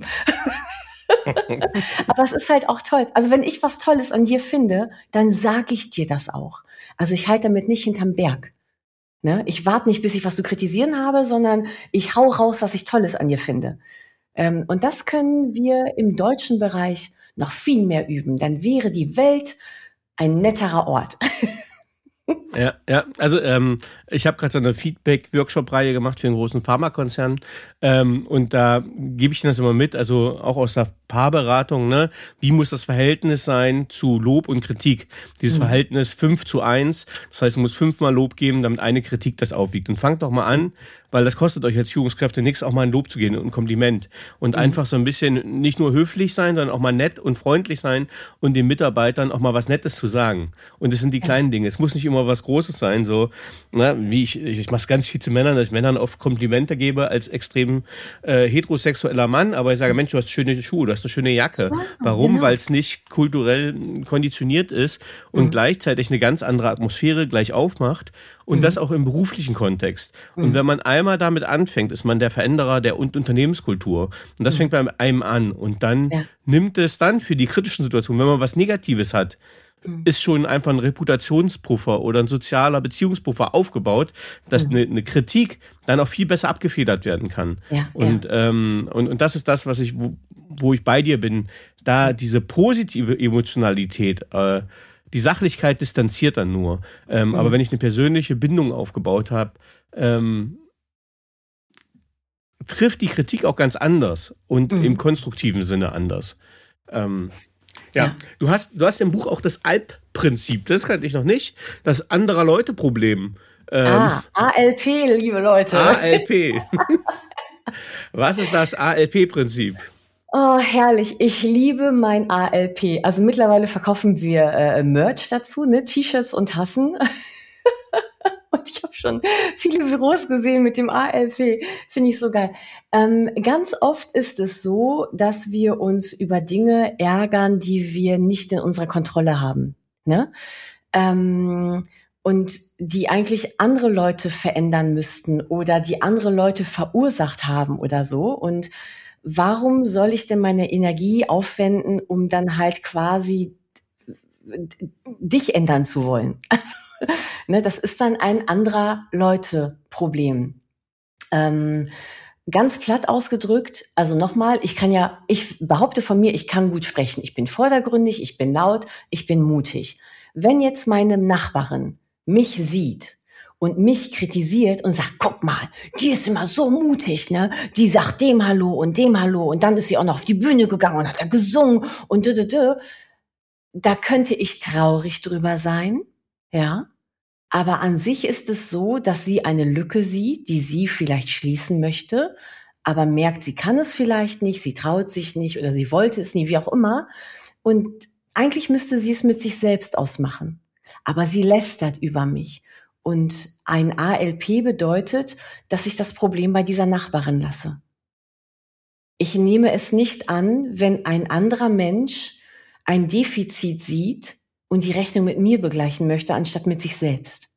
Aber es ist halt auch toll. Also wenn ich was Tolles an dir finde, dann sage ich dir das auch. Also ich halte damit nicht hinterm Berg. Ne? Ich warte nicht, bis ich was zu kritisieren habe, sondern ich hau raus, was ich Tolles an dir finde. Ähm, und das können wir im deutschen Bereich noch viel mehr üben. Dann wäre die Welt ein netterer Ort. Ja, ja, also ähm, ich habe gerade so eine Feedback-Workshop-Reihe gemacht für einen großen Pharmakonzern ähm, und da gebe ich das immer mit, also auch aus der Paarberatung, ne? Wie muss das Verhältnis sein zu Lob und Kritik? Dieses mhm. Verhältnis fünf zu eins, das heißt, du musst fünfmal Lob geben, damit eine Kritik das aufwiegt. Und fangt doch mal an, weil das kostet euch als Führungskräfte nichts, auch mal ein Lob zu geben und ein Kompliment. Und mhm. einfach so ein bisschen nicht nur höflich sein, sondern auch mal nett und freundlich sein und den Mitarbeitern auch mal was Nettes zu sagen. Und das sind die kleinen Dinge. Es muss nicht immer was Großes sein, so, ne, wie ich, ich, ich mache es ganz viel zu Männern, dass ich Männern oft Komplimente gebe als extrem äh, heterosexueller Mann, aber ich sage, Mensch, du hast schöne Schuhe, du hast eine schöne Jacke. Warum? Genau. Weil es nicht kulturell konditioniert ist und mhm. gleichzeitig eine ganz andere Atmosphäre gleich aufmacht und mhm. das auch im beruflichen Kontext. Mhm. Und wenn man einmal damit anfängt, ist man der Veränderer der Unternehmenskultur. Und das mhm. fängt bei einem an. Und dann ja. nimmt es dann für die kritischen Situationen, wenn man was Negatives hat, mhm. ist schon einfach ein Reputationspuffer oder ein sozialer Beziehungspuffer aufgebaut, dass mhm. eine, eine Kritik dann auch viel besser abgefedert werden kann. Ja, und, ja. Ähm, und, und das ist das, was ich, wo, wo ich bei dir bin, da diese positive Emotionalität, äh, die Sachlichkeit distanziert dann nur. Ähm, mhm. Aber wenn ich eine persönliche Bindung aufgebaut habe, ähm, trifft die Kritik auch ganz anders und mhm. im konstruktiven Sinne anders. Ähm, ja. ja, du hast, du hast im Buch auch das A L P-Prinzip, das kannte ich noch nicht, das anderer Leute-Problem. Ähm, ah, A L P, liebe Leute. A L P. Was ist das A L P-Prinzip? Oh, herrlich. Ich liebe mein A L P. Also mittlerweile verkaufen wir äh, Merch dazu, ne, T-Shirts und Tassen. Und ich habe schon viele Büros gesehen mit dem A L P. Finde ich so geil. Ähm, ganz oft ist es so, dass wir uns über Dinge ärgern, die wir nicht in unserer Kontrolle haben. Ne? Ähm, und die eigentlich andere Leute verändern müssten oder die andere Leute verursacht haben oder so. Und warum soll ich denn meine Energie aufwenden, um dann halt quasi dich ändern zu wollen? Also, ne, das ist dann ein anderer Leute-Problem. Ähm, ganz platt ausgedrückt, also nochmal, ich kann ja, ich behaupte von mir, ich kann gut sprechen. Ich bin vordergründig, ich bin laut, ich bin mutig. Wenn jetzt meine Nachbarin mich sieht und mich kritisiert und sagt, guck mal, die ist immer so mutig, ne? Die sagt dem Hallo und dem Hallo und dann ist sie auch noch auf die Bühne gegangen und hat da gesungen und dü, dü, dü. Da könnte ich traurig drüber sein, ja. Aber an sich ist es so, dass sie eine Lücke sieht, die sie vielleicht schließen möchte, aber merkt, sie kann es vielleicht nicht, sie traut sich nicht oder sie wollte es nie, wie auch immer. Und eigentlich müsste sie es mit sich selbst ausmachen. Aber sie lästert über mich. Und ein A L P bedeutet, dass ich das Problem bei dieser Nachbarin lasse. Ich nehme es nicht an, wenn ein anderer Mensch ein Defizit sieht und die Rechnung mit mir begleichen möchte, anstatt mit sich selbst.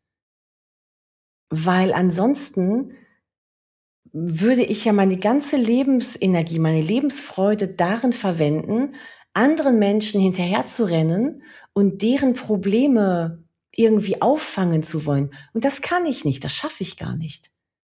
Weil ansonsten würde ich ja meine ganze Lebensenergie, meine Lebensfreude darin verwenden, anderen Menschen hinterherzurennen und deren Probleme irgendwie auffangen zu wollen. Und das kann ich nicht, das schaffe ich gar nicht.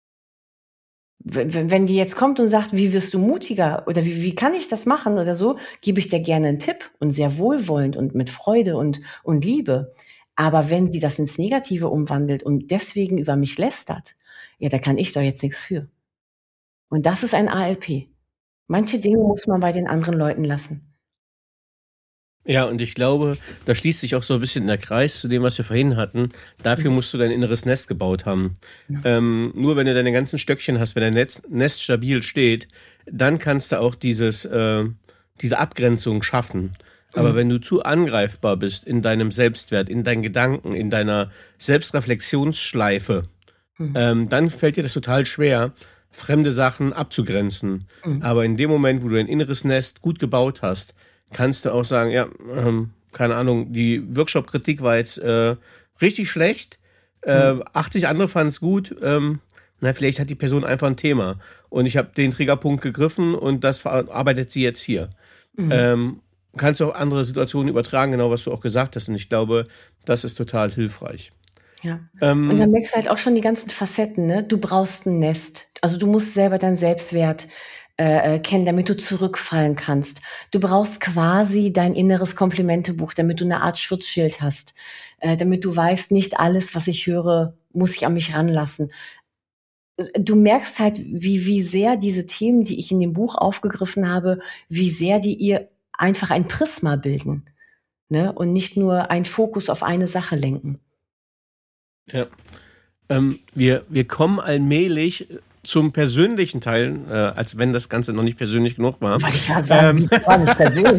Wenn die jetzt kommt und sagt, wie wirst du mutiger oder wie, wie kann ich das machen oder so, gebe ich dir gerne einen Tipp und sehr wohlwollend und mit Freude und, und Liebe. Aber wenn sie das ins Negative umwandelt und deswegen über mich lästert, ja, da kann ich doch jetzt nichts für. Und das ist ein A L P. Manche Dinge muss man bei den anderen Leuten lassen. Ja, und ich glaube, da schließt sich auch so ein bisschen der Kreis zu dem, was wir vorhin hatten. Dafür musst du dein inneres Nest gebaut haben. Ja. Ähm, nur wenn du deine ganzen Stöckchen hast, wenn dein Netz, Nest stabil steht, dann kannst du auch dieses, äh, diese Abgrenzung schaffen. Aber mhm. wenn du zu angreifbar bist in deinem Selbstwert, in deinen Gedanken, in deiner Selbstreflexionsschleife, mhm. ähm, dann fällt dir das total schwer, fremde Sachen abzugrenzen. Mhm. Aber in dem Moment, wo du ein inneres Nest gut gebaut hast, kannst du auch sagen, ja, ähm, keine Ahnung, die Workshop-Kritik war jetzt äh, richtig schlecht, äh, mhm. achtzig andere fanden es gut, ähm, na, vielleicht hat die Person einfach ein Thema und ich habe den Triggerpunkt gegriffen und das verarbeitet sie jetzt hier. Mhm. Ähm, kannst du auch andere Situationen übertragen, genau was du auch gesagt hast, und ich glaube, das ist total hilfreich. Ja. Ähm, und dann merkst du halt auch schon die ganzen Facetten, ne? Du brauchst ein Nest, also du musst selber deinen Selbstwert Äh, kennen, damit du zurückfallen kannst. Du brauchst quasi dein inneres Komplimentebuch, damit du eine Art Schutzschild hast, äh, damit du weißt, nicht alles, was ich höre, muss ich an mich ranlassen. Du merkst halt, wie, wie sehr diese Themen, die ich in dem Buch aufgegriffen habe, wie sehr die ihr einfach ein Prisma bilden, ne? Und nicht nur einen Fokus auf eine Sache lenken. Ja. Ähm, wir, wir kommen allmählich zum persönlichen Teil, äh, als wenn das Ganze noch nicht persönlich genug war. Wollte ich gerade sagen, ähm, war nicht persönlich.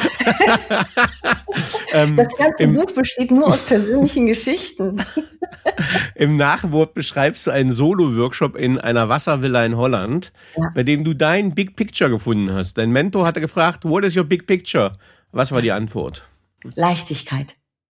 Das ganze im, Buch besteht nur aus persönlichen Geschichten. Im Nachwort beschreibst du einen Solo-Workshop in einer Wasservilla in Holland, ja. bei dem du dein Big Picture gefunden hast. Dein Mentor hatte gefragt, what is your Big Picture? Was war die Antwort? Leichtigkeit.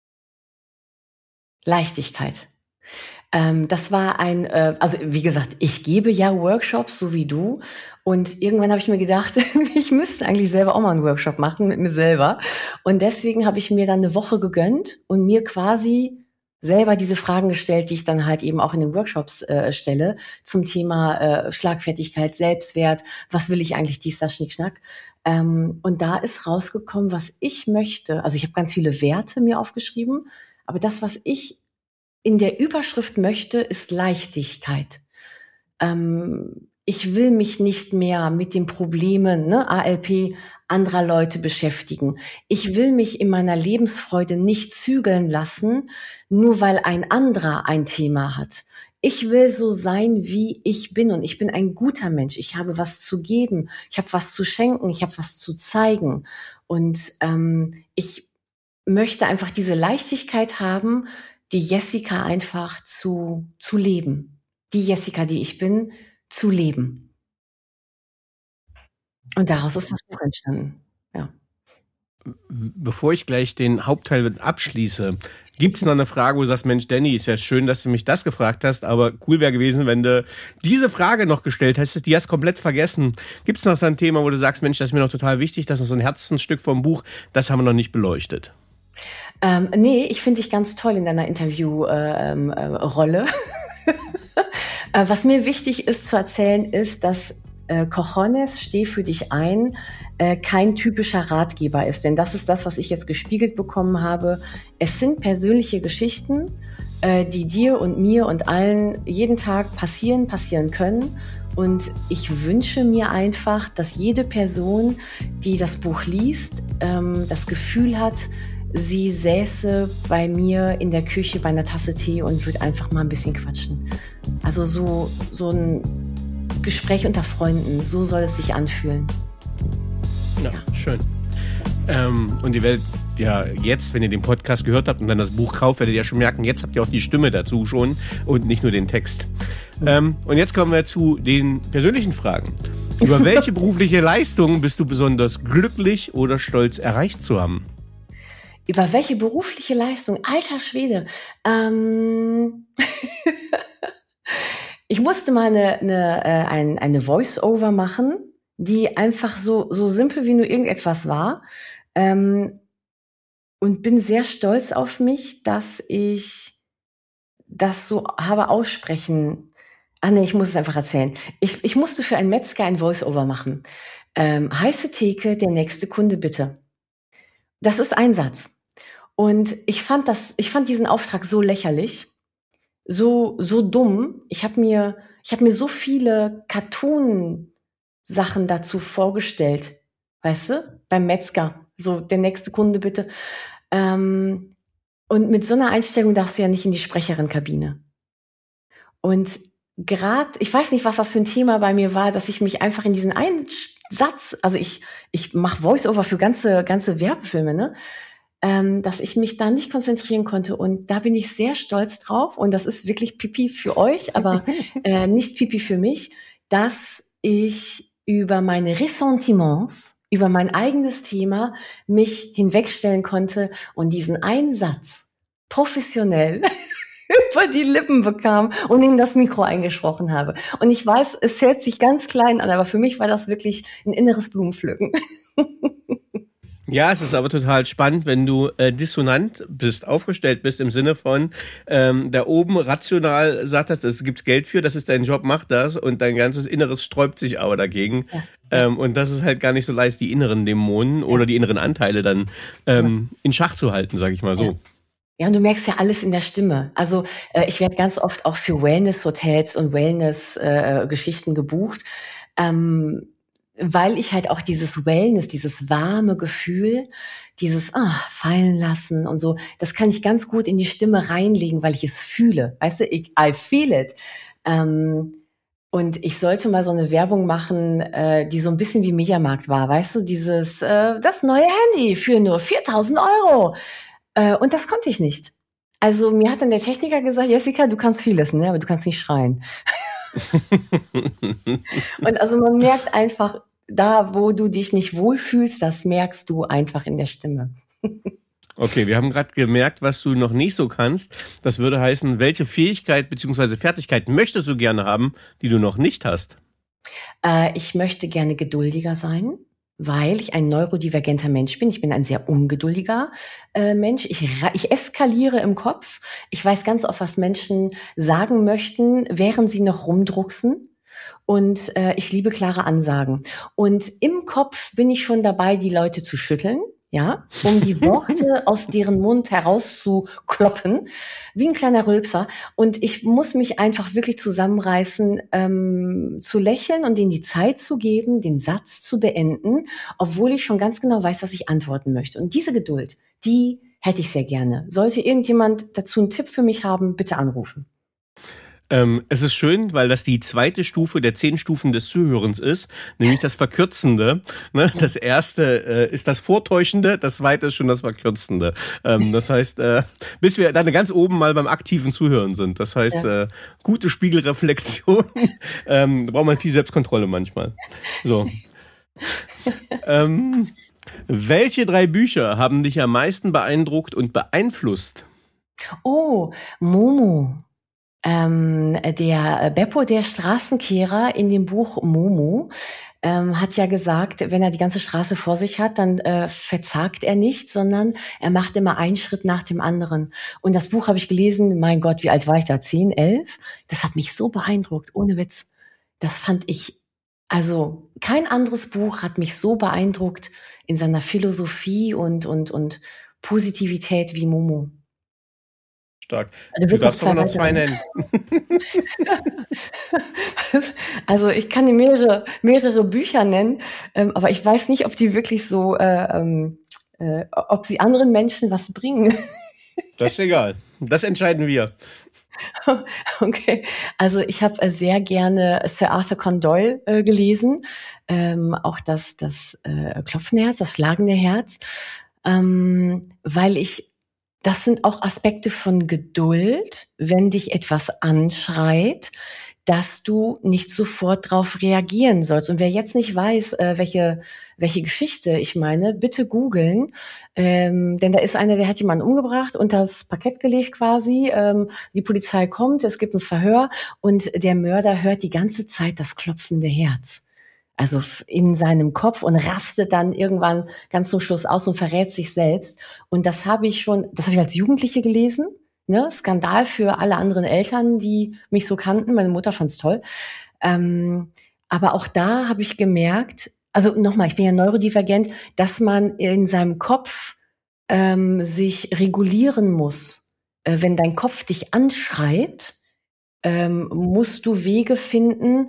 Leichtigkeit. Ähm, das war ein, äh, also wie gesagt, ich gebe ja Workshops, so wie du. Und irgendwann habe ich mir gedacht, ich müsste eigentlich selber auch mal einen Workshop machen mit mir selber. Und deswegen habe ich mir dann eine Woche gegönnt und mir quasi selber diese Fragen gestellt, die ich dann halt eben auch in den Workshops äh, stelle, zum Thema äh, Schlagfertigkeit, Selbstwert, was will ich eigentlich, dies, das, Schnick, Schnack. Ähm, und da ist rausgekommen, was ich möchte. Also ich habe ganz viele Werte mir aufgeschrieben, aber das, was ich in der Überschrift möchte, ist Leichtigkeit. Ähm, ich will mich nicht mehr mit den Problemen, ne, A L P, anderer Leute beschäftigen. Ich will mich in meiner Lebensfreude nicht zügeln lassen, nur weil ein anderer ein Thema hat. Ich will so sein, wie ich bin, und ich bin ein guter Mensch. Ich habe was zu geben, ich habe was zu schenken, ich habe was zu zeigen. Und ähm, ich möchte einfach diese Leichtigkeit haben, die Jessica einfach zu, zu leben. Die Jessica, die ich bin, zu leben. Und daraus ist das Buch entstanden. Ja. Bevor ich gleich den Hauptteil abschließe, gibt es noch eine Frage, wo du sagst, Mensch, Danny, ist ja schön, dass du mich das gefragt hast, aber cool wäre gewesen, wenn du diese Frage noch gestellt hättest, die hast komplett vergessen. Gibt es noch so ein Thema, wo du sagst, Mensch, das ist mir noch total wichtig, das ist so ein Herzensstück vom Buch, das haben wir noch nicht beleuchtet? Ähm, nee, ich finde dich ganz toll in deiner Interviewrolle. Äh, äh, was mir wichtig ist zu erzählen, ist, dass äh, Cojones, steh für dich ein, äh, kein typischer Ratgeber ist. Denn das ist das, was ich jetzt gespiegelt bekommen habe. Es sind persönliche Geschichten, äh, die dir und mir und allen jeden Tag passieren, passieren können. Und ich wünsche mir einfach, dass jede Person, die das Buch liest, ähm, das Gefühl hat, sie säße bei mir in der Küche bei einer Tasse Tee und würde einfach mal ein bisschen quatschen. Also so, so ein Gespräch unter Freunden, so soll es sich anfühlen. Ja, ja. Schön. Ähm, und ihr werdet ja jetzt, wenn ihr den Podcast gehört habt und dann das Buch kauft, werdet ihr ja schon merken, jetzt habt ihr auch die Stimme dazu schon und nicht nur den Text. Mhm. Ähm, und jetzt kommen wir zu den persönlichen Fragen. Über welche berufliche Leistung bist du besonders glücklich oder stolz erreicht zu haben? Über welche berufliche Leistung? Alter Schwede. Ähm ich musste mal eine, eine, äh, ein, eine Voice-Over machen, die einfach so, so simpel wie nur irgendetwas war. Ähm und bin sehr stolz auf mich, dass ich das so habe aussprechen. Ah nee, ich muss es einfach erzählen. Ich, ich musste für einen Metzger ein Voice-Over machen. Ähm, heiße Theke, der nächste Kunde bitte. Das ist ein Satz. Und ich fand das, ich fand diesen Auftrag so lächerlich, so so dumm. Ich habe mir, ich habe mir so viele Cartoon-Sachen dazu vorgestellt, weißt du, beim Metzger. So, der nächste Kunde bitte. Ähm, und mit so einer Einstellung darfst du ja nicht in die Sprecherinnenkabine. Und gerade, ich weiß nicht, was das für ein Thema bei mir war, dass ich mich einfach in diesen einen Satz, also ich ich mache Voice-Over für ganze ganze Werbefilme, ne? Ähm, dass ich mich da nicht konzentrieren konnte. Und da bin ich sehr stolz drauf. Und das ist wirklich Pipi für euch, aber äh, nicht Pipi für mich, dass ich über meine Ressentiments, über mein eigenes Thema mich hinwegstellen konnte und diesen einen Satz professionell über die Lippen bekam und in das Mikro eingesprochen habe. Und ich weiß, es hört sich ganz klein an, aber für mich war das wirklich ein inneres Blumenpflücken. Ja, es ist aber total spannend, wenn du äh, dissonant bist, aufgestellt bist im Sinne von, ähm, da oben rational sagt das, es gibt Geld für, das ist dein Job, mach das, und dein ganzes Inneres sträubt sich aber dagegen. Ja. Ähm, und das ist halt gar nicht so leicht, die inneren Dämonen ja. oder die inneren Anteile dann ähm, ja. in Schach zu halten, sag ich mal so. Ja. Ja, und du merkst ja alles in der Stimme. Also äh, ich werde ganz oft auch für Wellness-Hotels und Wellness-Geschichten äh, gebucht, ähm, weil ich halt auch dieses Wellness, dieses warme Gefühl, dieses ah, fallen lassen und so, das kann ich ganz gut in die Stimme reinlegen, weil ich es fühle. Weißt du, ich, I feel it. Ähm, und ich sollte mal so eine Werbung machen, äh, die so ein bisschen wie Mediamarkt war. Weißt du, dieses, äh, das neue Handy für nur viertausend Euro. Und das konnte ich nicht. Also mir hat dann der Techniker gesagt, Jessica, du kannst vieles, ne, aber du kannst nicht schreien. Und also man merkt einfach, da wo du dich nicht wohlfühlst, das merkst du einfach in der Stimme. Okay, wir haben gerade gemerkt, was du noch nicht so kannst. Das würde heißen, welche Fähigkeit bzw. Fertigkeit möchtest du gerne haben, die du noch nicht hast? Äh, ich möchte gerne geduldiger sein, weil ich ein neurodivergenter Mensch bin. Ich bin ein sehr ungeduldiger äh, Mensch. Ich, ich eskaliere im Kopf. Ich weiß ganz oft, was Menschen sagen möchten, während sie noch rumdrucksen. Und äh, ich liebe klare Ansagen. Und im Kopf bin ich schon dabei, die Leute zu schütteln, ja, um die Worte aus deren Mund herauszukloppen, wie ein kleiner Rülpser. Und ich muss mich einfach wirklich zusammenreißen, ähm, zu lächeln und ihnen die Zeit zu geben, den Satz zu beenden, obwohl ich schon ganz genau weiß, was ich antworten möchte. Und diese Geduld, die hätte ich sehr gerne. Sollte irgendjemand dazu einen Tipp für mich haben, bitte anrufen. Ähm, es ist schön, weil das die zweite Stufe der zehn Stufen des Zuhörens ist, nämlich das Verkürzende. Ne? Das erste äh, ist das Vortäuschende, das zweite ist schon das Verkürzende. Ähm, das heißt, äh, bis wir dann ganz oben mal beim aktiven Zuhören sind. Das heißt, ja. äh, gute Spiegelreflexion. ähm, da braucht man viel Selbstkontrolle manchmal. So. ähm, welche drei Bücher haben dich am meisten beeindruckt und beeinflusst? Oh, Momo. Ähm, der Beppo, der Straßenkehrer, in dem Buch Momo, ähm, hat ja gesagt, wenn er die ganze Straße vor sich hat, dann äh, verzagt er nicht, sondern er macht immer einen Schritt nach dem anderen. Und das Buch habe ich gelesen, mein Gott, wie alt war ich da? Zehn, elf? Das hat mich so beeindruckt, ohne Witz. Das fand ich, also kein anderes Buch hat mich so beeindruckt in seiner Philosophie und, und, und Positivität wie Momo. Stark. Du, du darfst doch noch zwei nennen. Also ich kann dir mehrere, mehrere Bücher nennen, ähm, aber ich weiß nicht, ob die wirklich so, äh, äh, ob sie anderen Menschen was bringen. Das ist egal. Das entscheiden wir. Okay, also ich habe äh, sehr gerne Sir Arthur Conan Doyle äh, gelesen, ähm, auch das, das äh, klopfende Herz, das schlagende Herz, ähm, weil ich das sind auch Aspekte von Geduld, wenn dich etwas anschreit, dass du nicht sofort drauf reagieren sollst. Und wer jetzt nicht weiß, äh, welche welche Geschichte ich meine, bitte googeln. Ähm, denn da ist einer, der hat jemanden umgebracht und das Parkett gelegt quasi. Ähm, die Polizei kommt, es gibt ein Verhör und der Mörder hört die ganze Zeit das klopfende Herz. Also in seinem Kopf und rastet dann irgendwann ganz zum Schluss aus und verrät sich selbst. Und das habe ich schon, das habe ich als Jugendliche gelesen. Ne? Skandal für alle anderen Eltern, die mich so kannten. Meine Mutter fand's toll. Ähm, aber auch da habe ich gemerkt, also nochmal, ich bin ja neurodivergent, dass man in seinem Kopf ähm, sich regulieren muss. Äh, wenn dein Kopf dich anschreit, ähm, musst du Wege finden,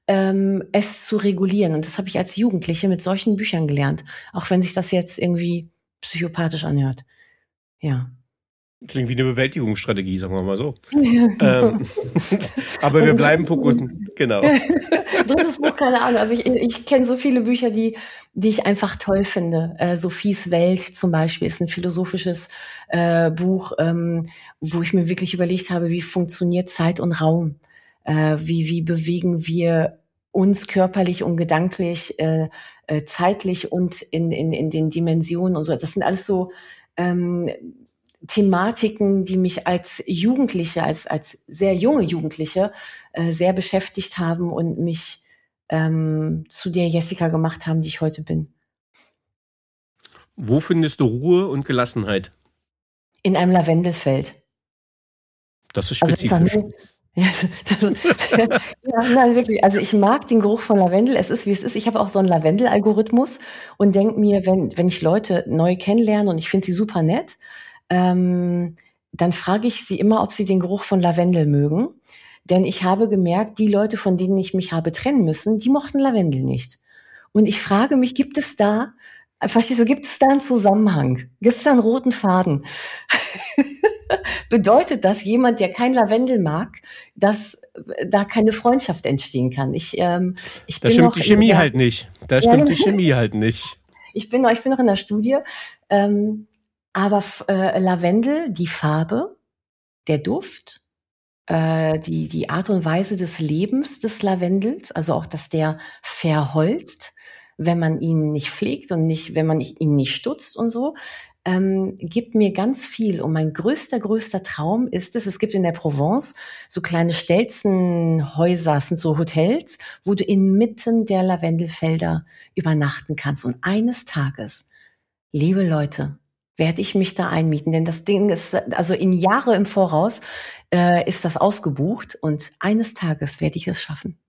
ähm, es zu regulieren. Und das habe ich als Jugendliche mit solchen Büchern gelernt, auch wenn sich das jetzt irgendwie psychopathisch anhört. Ja. Klingt wie eine Bewältigungsstrategie, sagen wir mal so. ähm, aber wir bleiben fokussiert. Genau. Drittes Buch, keine Ahnung. Also ich, ich kenne so viele Bücher, die, die ich einfach toll finde. Äh, Sophies Welt zum Beispiel ist ein philosophisches äh, Buch, ähm, wo ich mir wirklich überlegt habe, wie funktioniert Zeit und Raum? Äh, wie, wie bewegen wir uns körperlich und gedanklich, äh, äh, zeitlich und in, in, in den Dimensionen und so. Das sind alles so ähm, Thematiken, die mich als Jugendliche, als, als sehr junge Jugendliche äh, sehr beschäftigt haben und mich ähm, zu der Jessica gemacht haben, die ich heute bin. Wo findest du Ruhe und Gelassenheit? In einem Lavendelfeld. Das ist spezifisch. Also, ja, das, ja, nein, wirklich. Also ich mag den Geruch von Lavendel. Es ist, wie es ist. Ich habe auch so einen Lavendel-Algorithmus und denke mir, wenn, wenn ich Leute neu kennenlerne und ich finde sie super nett, Ähm, dann frage ich sie immer, ob sie den Geruch von Lavendel mögen. Denn ich habe gemerkt, die Leute, von denen ich mich habe trennen müssen, die mochten Lavendel nicht. Und ich frage mich, gibt es da, verstehst du, gibt es da einen Zusammenhang? Gibt es da einen roten Faden? Bedeutet das, jemand, der kein Lavendel mag, dass da keine Freundschaft entstehen kann? Ich, ähm, ich da bin stimmt noch die Chemie der, halt nicht. Da stimmt ja, die Chemie halt nicht. Ich bin noch, ich bin noch in der Studie. Ähm, Aber äh, Lavendel, die Farbe, der Duft, äh, die, die Art und Weise des Lebens des Lavendels, also auch, dass der verholzt, wenn man ihn nicht pflegt und nicht, wenn man ihn nicht stutzt und so, ähm, gibt mir ganz viel. Und mein größter, größter Traum ist es, es gibt in der Provence so kleine Stelzenhäuser, das sind so Hotels, wo du inmitten der Lavendelfelder übernachten kannst. Und eines Tages, liebe Leute, werde ich mich da einmieten, denn das Ding ist, also in Jahre im Voraus äh, ist das ausgebucht und eines Tages werde ich es schaffen.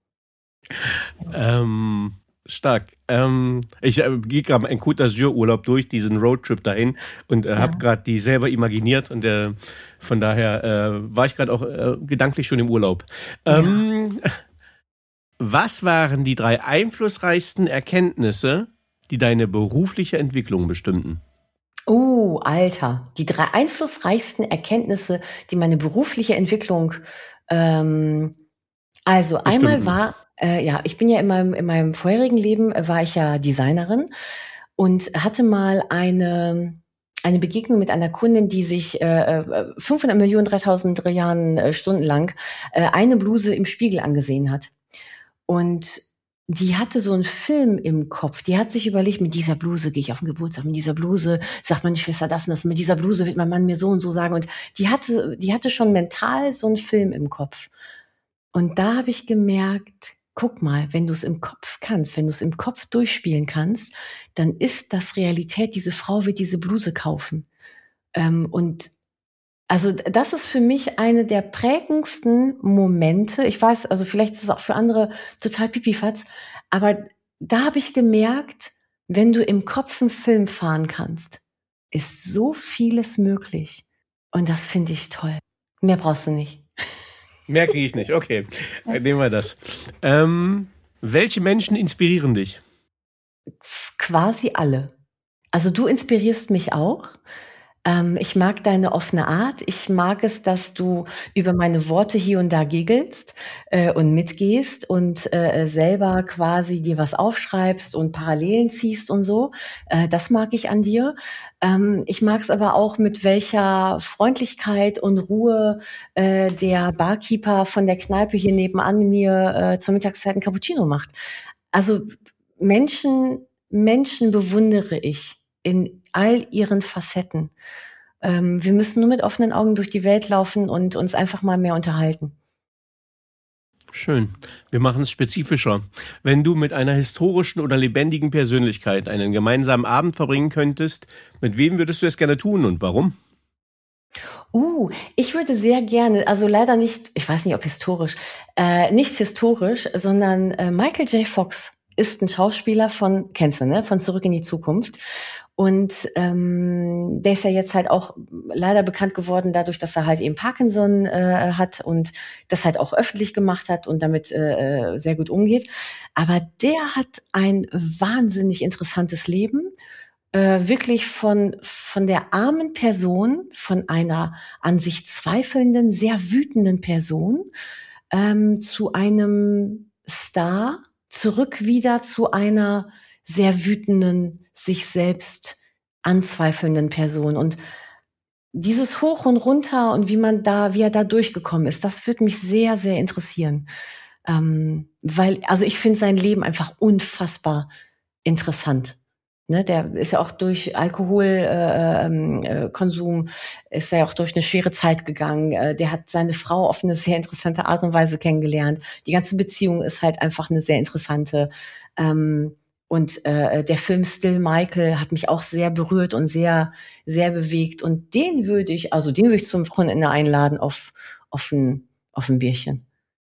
Ähm, stark. Ähm, ich äh, gehe gerade einen Côte d'Azur Urlaub durch, diesen Roadtrip dahin und äh, ja. habe gerade die selber imaginiert und äh, von daher äh, war ich gerade auch äh, gedanklich schon im Urlaub. Ähm, ja. Was waren die drei einflussreichsten Erkenntnisse, die deine berufliche Entwicklung bestimmten? Oh, Alter, die drei einflussreichsten Erkenntnisse, die meine berufliche Entwicklung, ähm, also Bestimmt. einmal war, äh, ja, ich bin ja in meinem, in meinem vorherigen Leben, äh, war ich ja Designerin und hatte mal eine, eine Begegnung mit einer Kundin, die sich äh, fünfhundert Millionen, dreitausend Jahren äh, Stunden lang äh, eine Bluse im Spiegel angesehen hat. Und die hatte so einen Film im Kopf. Die hat sich überlegt, mit dieser Bluse gehe ich auf den Geburtstag, mit dieser Bluse sagt meine Schwester das und das, mit dieser Bluse wird mein Mann mir so und so sagen. Und die hatte, die hatte schon mental so einen Film im Kopf. Und da habe ich gemerkt, guck mal, wenn du es im Kopf kannst, wenn du es im Kopf durchspielen kannst, dann ist das Realität. Diese Frau wird diese Bluse kaufen. Ähm, und Also das ist für mich eine der prägendsten Momente. Ich weiß, also vielleicht ist es auch für andere total pipifatz, aber da habe ich gemerkt, wenn du im Kopf einen Film fahren kannst, ist so vieles möglich. Und das finde ich toll. Mehr brauchst du nicht. Mehr kriege ich nicht, okay. Nehmen wir das. Ähm, welche Menschen inspirieren dich? Quasi alle. Also du inspirierst mich auch. Ich mag deine offene Art. Ich mag es, dass du über meine Worte hier und da giggelst äh, und mitgehst und äh, selber quasi dir was aufschreibst und Parallelen ziehst und so. Äh, das mag ich an dir. Ähm, ich mag es aber auch, mit welcher Freundlichkeit und Ruhe äh, der Barkeeper von der Kneipe hier nebenan mir äh, zur Mittagszeit ein Cappuccino macht. Also Menschen, Menschen bewundere ich in all ihren Facetten. Ähm, wir müssen nur mit offenen Augen durch die Welt laufen und uns einfach mal mehr unterhalten. Schön. Wir machen es spezifischer. Wenn du mit einer historischen oder lebendigen Persönlichkeit einen gemeinsamen Abend verbringen könntest, mit wem würdest du es gerne tun und warum? Uh, ich würde sehr gerne, also leider nicht, ich weiß nicht, ob historisch, äh, nicht historisch, sondern äh, Michael J. Fox ist ein Schauspieler von, kennst du, ne, von Zurück in die Zukunft. Und ähm, der ist ja jetzt halt auch leider bekannt geworden dadurch, dass er halt eben Parkinson äh, hat und das halt auch öffentlich gemacht hat und damit äh, sehr gut umgeht. Aber der hat ein wahnsinnig interessantes Leben. Äh, wirklich von von der armen Person, von einer an sich zweifelnden, sehr wütenden Person ähm, zu einem Star, zurück wieder zu einer sehr wütenden, sich selbst anzweifelnden Person. Und dieses Hoch und Runter und wie man da, wie er da durchgekommen ist, das würde mich sehr, sehr interessieren. Ähm, weil, also ich finde sein Leben einfach unfassbar interessant. Ne, der ist ja auch durch Alkoholkonsum, äh, äh, Konsum, ist er ja auch durch eine schwere Zeit gegangen. Äh, der hat seine Frau auf eine sehr interessante Art und Weise kennengelernt. Die ganze Beziehung ist halt einfach eine sehr interessante. Ähm, und äh, der Film Still Michael hat mich auch sehr berührt und sehr, sehr bewegt. Und den würde ich, also den würde ich zum Wochenende einladen auf, auf ein, auf ein Bierchen.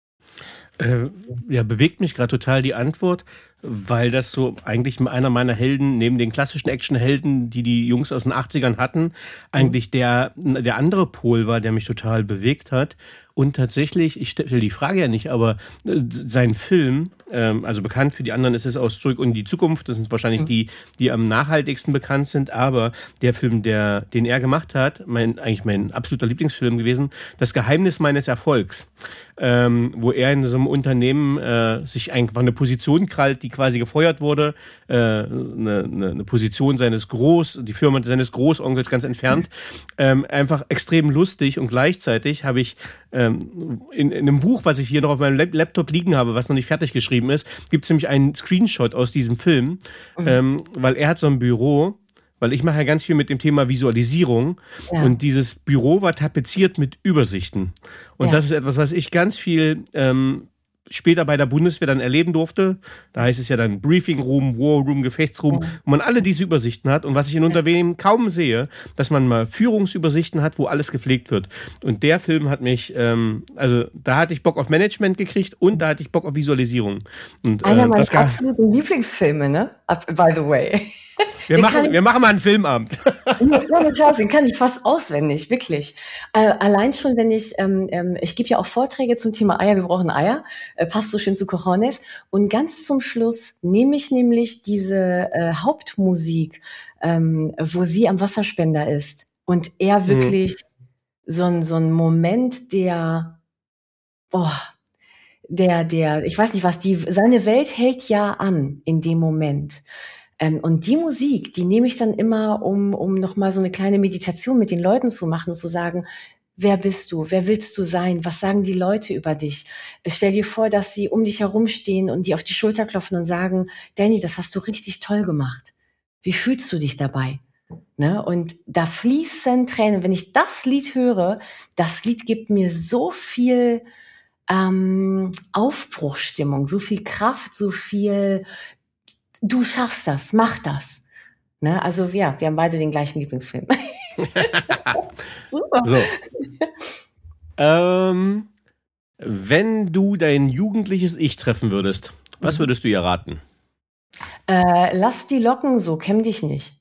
Äh, ja, bewegt mich gerade total die Antwort, weil das so eigentlich einer meiner Helden, neben den klassischen Actionhelden, die die Jungs aus den achtzigern hatten, eigentlich der, der andere Pol war, der mich total bewegt hat. Und tatsächlich, ich stelle die Frage ja nicht, aber sein Film, ähm, also bekannt für die anderen ist es aus Zurück in die Zukunft, das sind wahrscheinlich mhm. die, die am nachhaltigsten bekannt sind, aber der Film, der, den er gemacht hat, mein, eigentlich mein absoluter Lieblingsfilm gewesen, Das Geheimnis meines Erfolgs, ähm, wo er in so einem Unternehmen äh, sich einfach eine Position krallt, die quasi gefeuert wurde, äh, eine, eine Position seines Groß, die Firma seines Großonkels ganz entfernt, ähm, einfach extrem lustig und gleichzeitig habe ich ähm, in, in einem Buch, was ich hier noch auf meinem Laptop liegen habe, was noch nicht fertig geschrieben ist, gibt es nämlich einen Screenshot aus diesem Film, mhm. ähm, weil er hat so ein Büro, weil ich mache ja ganz viel mit dem Thema Visualisierung ja. und dieses Büro war tapeziert mit Übersichten und ja. das ist etwas, was ich ganz viel ähm, später bei der Bundeswehr dann erleben durfte. Da heißt es ja dann Briefing Room, War Room, Gefechtsroom, ja. wo man alle diese Übersichten hat. Und was ich in Unternehmen kaum sehe, dass man mal Führungsübersichten hat, wo alles gepflegt wird. Und der Film hat mich, ähm, also da hatte ich Bock auf Management gekriegt und da hatte ich Bock auf Visualisierung. Und, Einer äh, meiner das gar- absoluten Lieblingsfilme, ne? By the way. Wir machen, wir machen mal einen Filmabend. Ja, klar, den kann ich fast auswendig, wirklich. Äh, allein schon, wenn ich, ähm, ähm, ich gebe ja auch Vorträge zum Thema Eier, wir brauchen Eier, äh, passt so schön zu Cojones. Und ganz zum Schluss nehme ich nämlich diese äh, Hauptmusik, ähm, wo sie am Wasserspender ist. Und er wirklich mhm. so ein so ein Moment, der, boah, der, der, ich weiß nicht was, die, seine Welt hält ja an in dem Moment. Ähm, und die Musik, die nehme ich dann immer, um, um nochmal so eine kleine Meditation mit den Leuten zu machen und zu sagen, wer bist du? Wer willst du sein? Was sagen die Leute über dich? Stell dir vor, dass sie um dich herumstehen und dir auf die Schulter klopfen und sagen, Danny, das hast du richtig toll gemacht. Wie fühlst du dich dabei? Ne? Und da fließen Tränen. Wenn ich das Lied höre, das Lied gibt mir so viel ähm, Aufbruchsstimmung, so viel Kraft, so viel du schaffst das, mach das. Ne? Also ja, wir haben beide den gleichen Lieblingsfilm. Super. So. ähm, wenn du dein jugendliches Ich treffen würdest, was würdest du ihr raten? Äh, lass die Locken so, kenn dich nicht.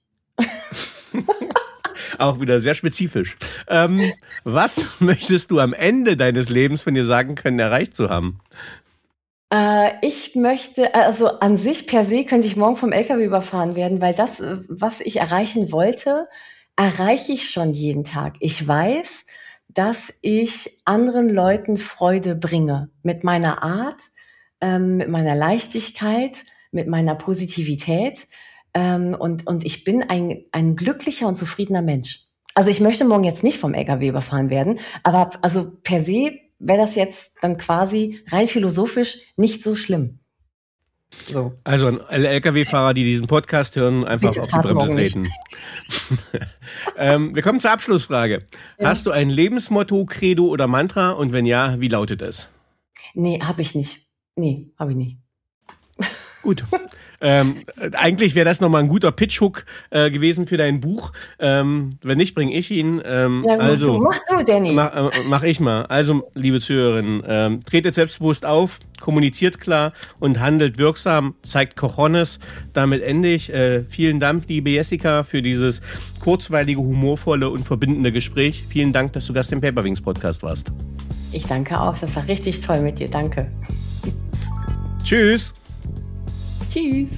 Auch wieder sehr spezifisch. Ähm, was möchtest du am Ende deines Lebens von dir sagen können, erreicht zu haben? Ich möchte, also an sich per se könnte ich morgen vom L K W überfahren werden, weil das, was ich erreichen wollte, erreiche ich schon jeden Tag. Ich weiß, dass ich anderen Leuten Freude bringe mit meiner Art, ähm, mit meiner Leichtigkeit, mit meiner Positivität ähm, und und ich bin ein ein glücklicher und zufriedener Mensch. Also ich möchte morgen jetzt nicht vom L K W überfahren werden, aber also per se wäre das jetzt dann quasi rein philosophisch nicht so schlimm. So. Also an alle L K W-Fahrer, die diesen Podcast hören, einfach Bitte auf die Bremse treten. ähm, wir kommen zur Abschlussfrage. Ja. Hast du ein Lebensmotto, Credo oder Mantra? Und wenn ja, wie lautet es? Nee, habe ich nicht. Nee, habe ich nicht. Gut. Ähm, eigentlich wäre das nochmal ein guter Pitch-Hook äh, gewesen für dein Buch. Ähm, wenn nicht, bringe ich ihn. Ähm, Ja, also, mach du, Danny. Mach, äh, mach ich mal. Also, liebe Zuhörerinnen, ähm, tretet selbstbewusst auf, kommuniziert klar und handelt wirksam, zeigt Cojones. Damit ende ich. Äh, vielen Dank, liebe Jessica, für dieses kurzweilige, humorvolle und verbindende Gespräch. Vielen Dank, dass du Gast im Paperwings Podcast warst. Ich danke auch. Das war richtig toll mit dir. Danke. Tschüss. Tschüss.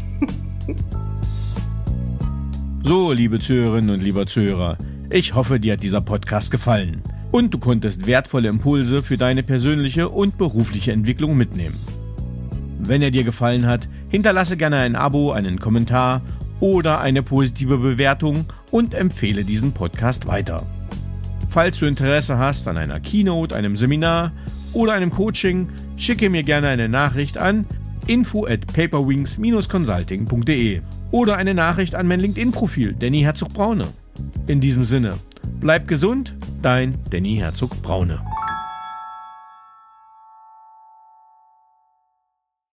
So, liebe Zuhörerinnen und lieber Zuhörer, ich hoffe, dir hat dieser Podcast gefallen und du konntest wertvolle Impulse für deine persönliche und berufliche Entwicklung mitnehmen. Wenn er dir gefallen hat, hinterlasse gerne ein Abo, einen Kommentar oder eine positive Bewertung und empfehle diesen Podcast weiter. Falls du Interesse hast an einer Keynote, einem Seminar oder einem Coaching, schicke mir gerne eine Nachricht an info at paperwings dash consulting punkt de oder eine Nachricht an mein LinkedIn-Profil Danny Herzog-Braune. In diesem Sinne, bleib gesund, dein Danny Herzog-Braune.